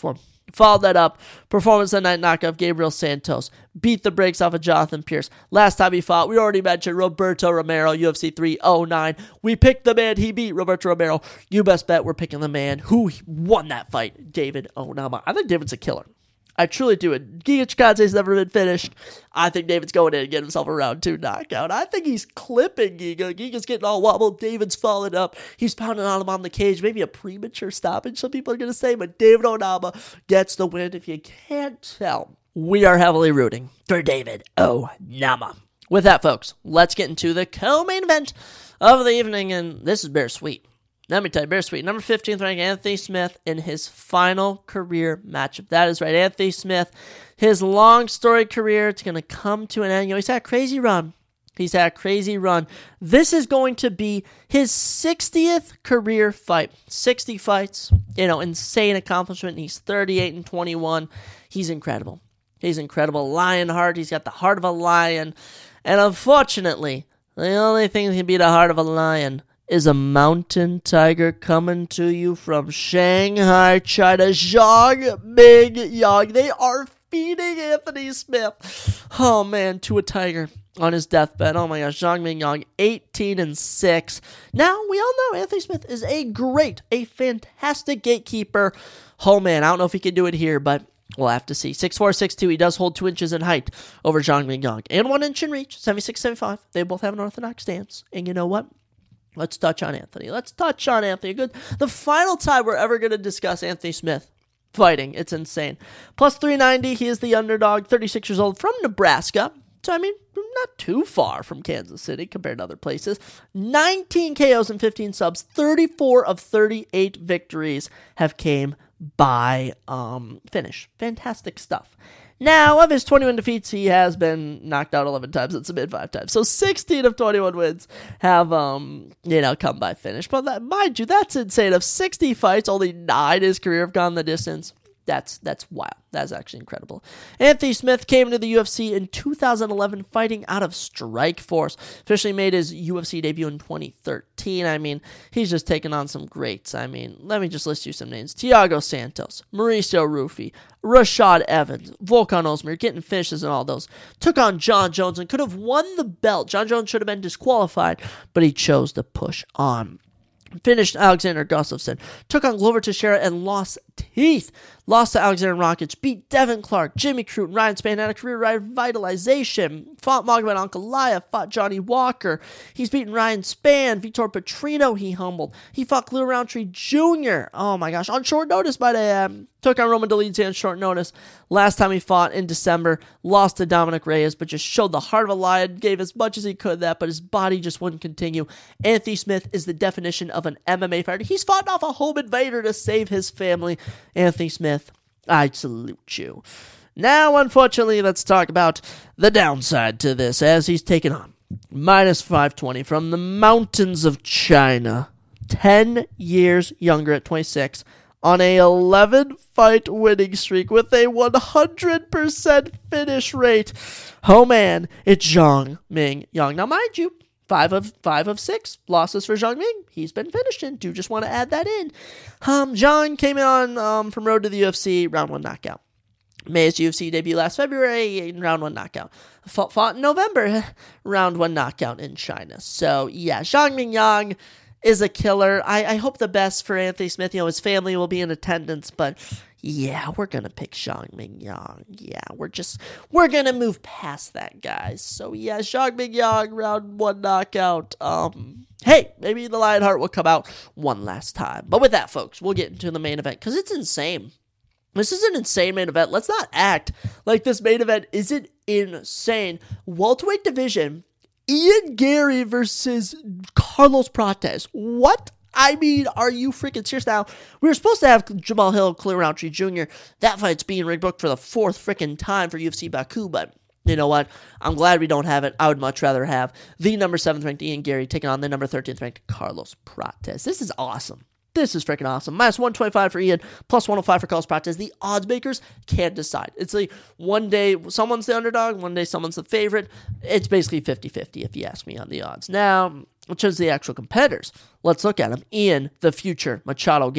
Followed that up, performance of the night knockout of Gabriel Santos. Beat the brakes off of Jonathan Pierce. Last time he fought, we already mentioned Roberto Romero, U F C three oh nine. We picked the man he beat, Roberto Romero. You best bet we're picking the man who won that fight, David Onama. I think David's a killer. I truly do it. Giga Chikaze's never been finished. I think David's going in and getting himself a round two knockout. I think he's clipping Giga. Giga's getting all wobbled. David's falling up. He's pounding on him on the cage. Maybe a premature stoppage, some people are going to say, but David Onama gets the win. If you can't tell, we are heavily rooting for David Onama. With that, folks, let's get into the co-main event of the evening, and this is bittersweet. Let me tell you, bittersweet. Number fifteenth ranked Anthony Smith in his final career matchup. That is right, Anthony Smith. His long storied career, it's going to come to an end. You know, he's had a crazy run. He's had a crazy run. This is going to be his sixtieth career fight. sixty fights. You know, insane accomplishment. He's thirty-eight and twenty-one. He's incredible. He's incredible. Lion heart. He's got the heart of a lion. And unfortunately, the only thing that can beat the heart of a lion is a mountain tiger coming to you from Shanghai, China. Zhang Ming Yang. They are feeding Anthony Smith, oh man, to a tiger on his deathbed. Oh my gosh, Zhang Ming Yang, eighteen and six. Now, we all know Anthony Smith is a great, a fantastic gatekeeper. Oh man, I don't know if he can do it here, but we'll have to see. six four, six two, he does hold two inches in height over Zhang Ming Yang. And one inch in reach, seventy-six, seventy-five. They both have an orthodox stance. And you know what? Let's touch on Anthony. Let's touch on Anthony. Good. The final time we're ever going to discuss Anthony Smith fighting. It's insane. Plus three ninety. He is the underdog. thirty-six years old from Nebraska. So, I mean, not too far from Kansas City compared to other places. nineteen K Os and fifteen subs. thirty-four of thirty-eight victories have came by um, finish. Fantastic stuff. Now, of his twenty-one defeats, he has been knocked out eleven times and submitted five times. So sixteen of twenty-one wins have, um, you know, come by finish. But that, mind you, that's insane. Of sixty fights, only nine in his career have gone the distance. That's that's wild. That's actually incredible. Anthony Smith came into the U F C in two thousand eleven fighting out of Strikeforce. Officially made his U F C debut in twenty thirteen. I mean, he's just taken on some greats. I mean, let me just list you some names. Thiago Santos, Mauricio Rufy, Rashad Evans, Volkan Ozdemir, getting finishes and all those. Took on John Jones and could have won the belt. John Jones should have been disqualified, but he chose to push on. Finished Alexander Gustafsson, took on Glover Teixeira and lost teeth. Lost to Alexander Rakic, beat Devin Clark, Jimmy Crute, Ryan Spann, had a career revitalization. Fought Magomed Ankalaev, fought Johnny Walker. He's beaten Ryan Spann, Vitor Petrino he humbled. He fought Khalil Roundtree Junior Oh my gosh, on short notice, but um, took on Roman Dolidze on short notice. Last time he fought in December, lost to Dominic Reyes, but just showed the heart of a lion, gave as much as he could that, but his body just wouldn't continue. Anthony Smith is the definition of an M M A fighter. He's fought off a home invader to save his family. Anthony Smith, I salute you. Now, unfortunately, let's talk about the downside to this, as he's taken on minus five twenty from the mountains of China. ten years younger at twenty-six, on a eleven fight winning streak with a one hundred percent finish rate. Oh man, it's Zhang Ming Yang. Now, mind you, Five of five of six losses for Zhang Ming. He's been finished in. Do just want to add that in. Um, Zhang came in on um, from Road to the U F C, round one knockout. Made his U F C debut last February, round one knockout. Fought, fought in November, round one knockout in China. So yeah, Zhang Ming Yang is a killer. I, I hope the best for Anthony Smith. You know, his family will be in attendance, but yeah, we're going to pick Zhang Ming Yang. Yeah, we're just, we're going to move past that, guys. So yeah, Zhang Ming Yang, round one knockout. Um, hey, maybe the Lionheart will come out one last time. But with that, folks, we'll get into the main event, because it's insane. This is an insane main event. Let's not act like this main event isn't insane. Welterweight division, Ian Garry versus Carlos Prates. What? I mean, are you freaking serious? Now, we were supposed to have Jamal Hill, Khalil Roundtree Junior That fight's being rebooked for the fourth freaking time for U F C Baku, but you know what? I'm glad we don't have it. I would much rather have the number seventh ranked Ian Garry taking on the number thirteenth ranked Carlos Prates. This is awesome. This is freaking awesome. Minus one twenty-five for Ian, plus one oh five for Carlos Prates. The odds makers can't decide. It's like one day someone's the underdog, one day someone's the favorite. It's basically fifty-fifty if you ask me on the odds. Now, which is the actual competitors. Let's look at them. Ian, the future Machado Garry,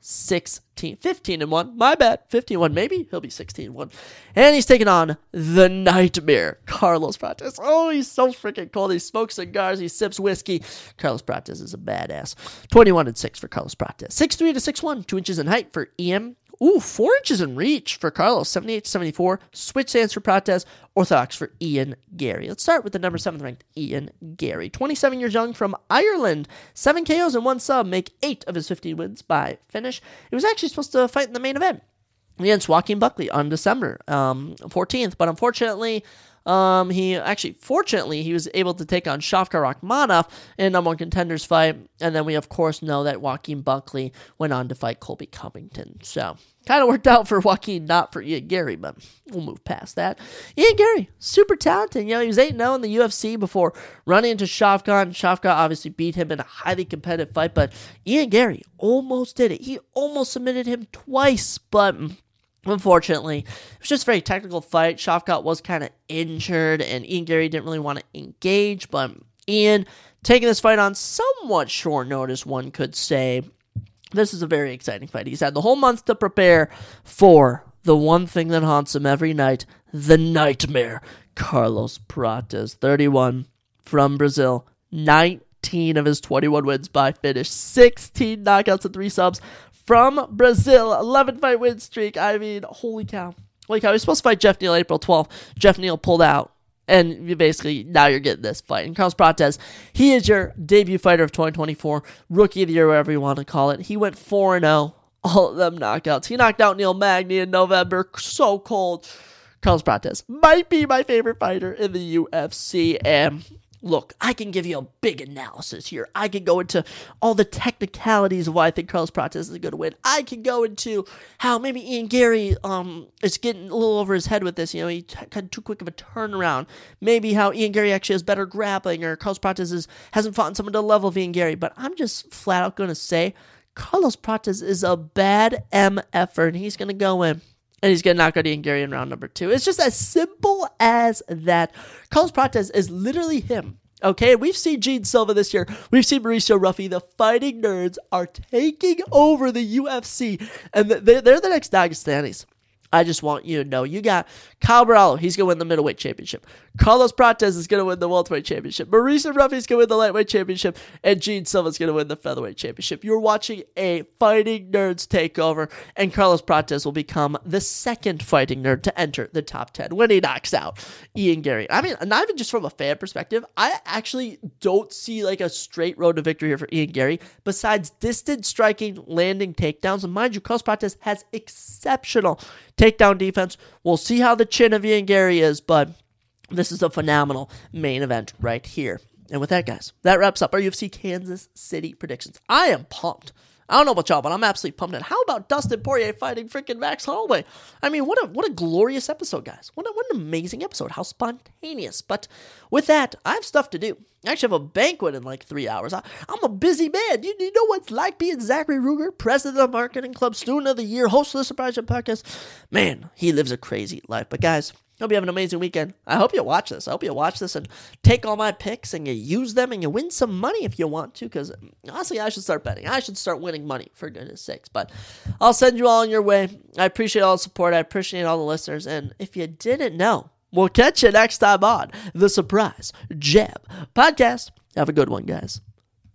sixteen, fifteen and one. My bad. fifteen and one. Maybe he'll be sixteen and one. And he's taking on the Nightmare, Carlos Prates. Oh, he's so freaking cold. He smokes cigars. He sips whiskey. Carlos Prates is a badass. twenty-one and six for Carlos Prates. six three to six one. two inches in height for Ian. Ooh, four inches in reach for Carlos. seventy-eight to seventy-four. Switch stance for Prates. Orthodox for Ian Garry. Let's start with the number seven ranked Ian Garry. twenty-seven years young from Ireland. Seven K Os and one sub make eight of his fifteen wins by finish. He was actually supposed to fight in the main event against Joaquin Buckley on December um, fourteenth, but unfortunately, um, he actually, fortunately, he was able to take on Shavkat Rakhmonov in a number one contenders fight, and then we, of course, know that Joaquin Buckley went on to fight Colby Covington, so kind of worked out for Joaquin, not for Ian Garry, but we'll move past that. Ian Garry, super talented. You know, he was eight and oh in the U F C before running into Shavkat. Shavkat obviously beat him in a highly competitive fight, but Ian Garry almost did it. He almost submitted him twice, but unfortunately, it was just a very technical fight. Shavkat was kind of injured, and Ian Garry didn't really want to engage, but Ian taking this fight on somewhat short notice, one could say. This is a very exciting fight. He's had the whole month to prepare for the one thing that haunts him every night, the Nightmare, Carlos Prates. thirty-one from Brazil, nineteen of his twenty-one wins by finish, sixteen knockouts and three subs from Brazil, eleven fight win streak. I mean, holy cow. Holy cow. He was supposed to fight Jeff Neal April twelfth. Jeff Neal pulled out. And you basically, now you're getting this fight. And Carlos Prates, he is your debut fighter of twenty twenty-four, rookie of the year, whatever you want to call it. He went four and oh, all of them knockouts. He knocked out Neil Magny in November, so cold. Carlos Prates might be my favorite fighter in the U F C, and look, I can give you a big analysis here. I can go into all the technicalities of why I think Carlos Prates is going to win. I can go into how maybe Ian Garry um, is getting a little over his head with this. You know, he t- had too quick of a turnaround. Maybe how Ian Garry actually has better grappling, or Carlos Prates is, hasn't fought someone to the level of Ian Garry. But I'm just flat out going to say Carlos Prates is a bad M F-er, and he's going to go in. And he's going to knock out Ian Garry in round number two. It's just as simple as that. Carlos Prates is literally him. Okay, we've seen Gene Silva this year. We've seen Mauricio Ruffy. The fighting nerds are taking over the U F C. And they're the next Dagestanis. I just want you to know, you got Kyle Barallo, he's going to win the middleweight championship. Carlos Prates is going to win the welterweight championship. Mauricio Ruffy is going to win the lightweight championship. And Gene Silva is going to win the featherweight championship. You're watching a fighting nerds takeover, and Carlos Prates will become the second fighting nerd to enter the top ten when he knocks out Ian Garry. I mean, not even just from a fan perspective, I actually don't see like a straight road to victory here for Ian Garry, besides distant striking, landing takedowns. And mind you, Carlos Prates has exceptional takedown defense. We'll see how the chin of Ian Garry is, but this is a phenomenal main event right here. And with that, guys, that wraps up our U F C Kansas City predictions. I am pumped. I don't know about y'all, but I'm absolutely pumped. And how about Dustin Poirier fighting freaking Max Holloway? I mean, what a what a glorious episode, guys. What, a, what an amazing episode. How spontaneous. But with that, I have stuff to do. I actually have a banquet in like three hours. I, I'm a busy man. You, you know what it's like being Zachary Ruger, president of the Marketing Club, student of the year, host of the Surprise Jump podcast. Man, he lives a crazy life. But guys, hope you have an amazing weekend. I hope you watch this. I hope you watch this and take all my picks and you use them and you win some money if you want to, because honestly, I should start betting. I should start winning money, for goodness sakes. But I'll send you all on your way. I appreciate all the support. I appreciate all the listeners. And if you didn't know, we'll catch you next time on the Surprise Jab podcast. Have a good one, guys.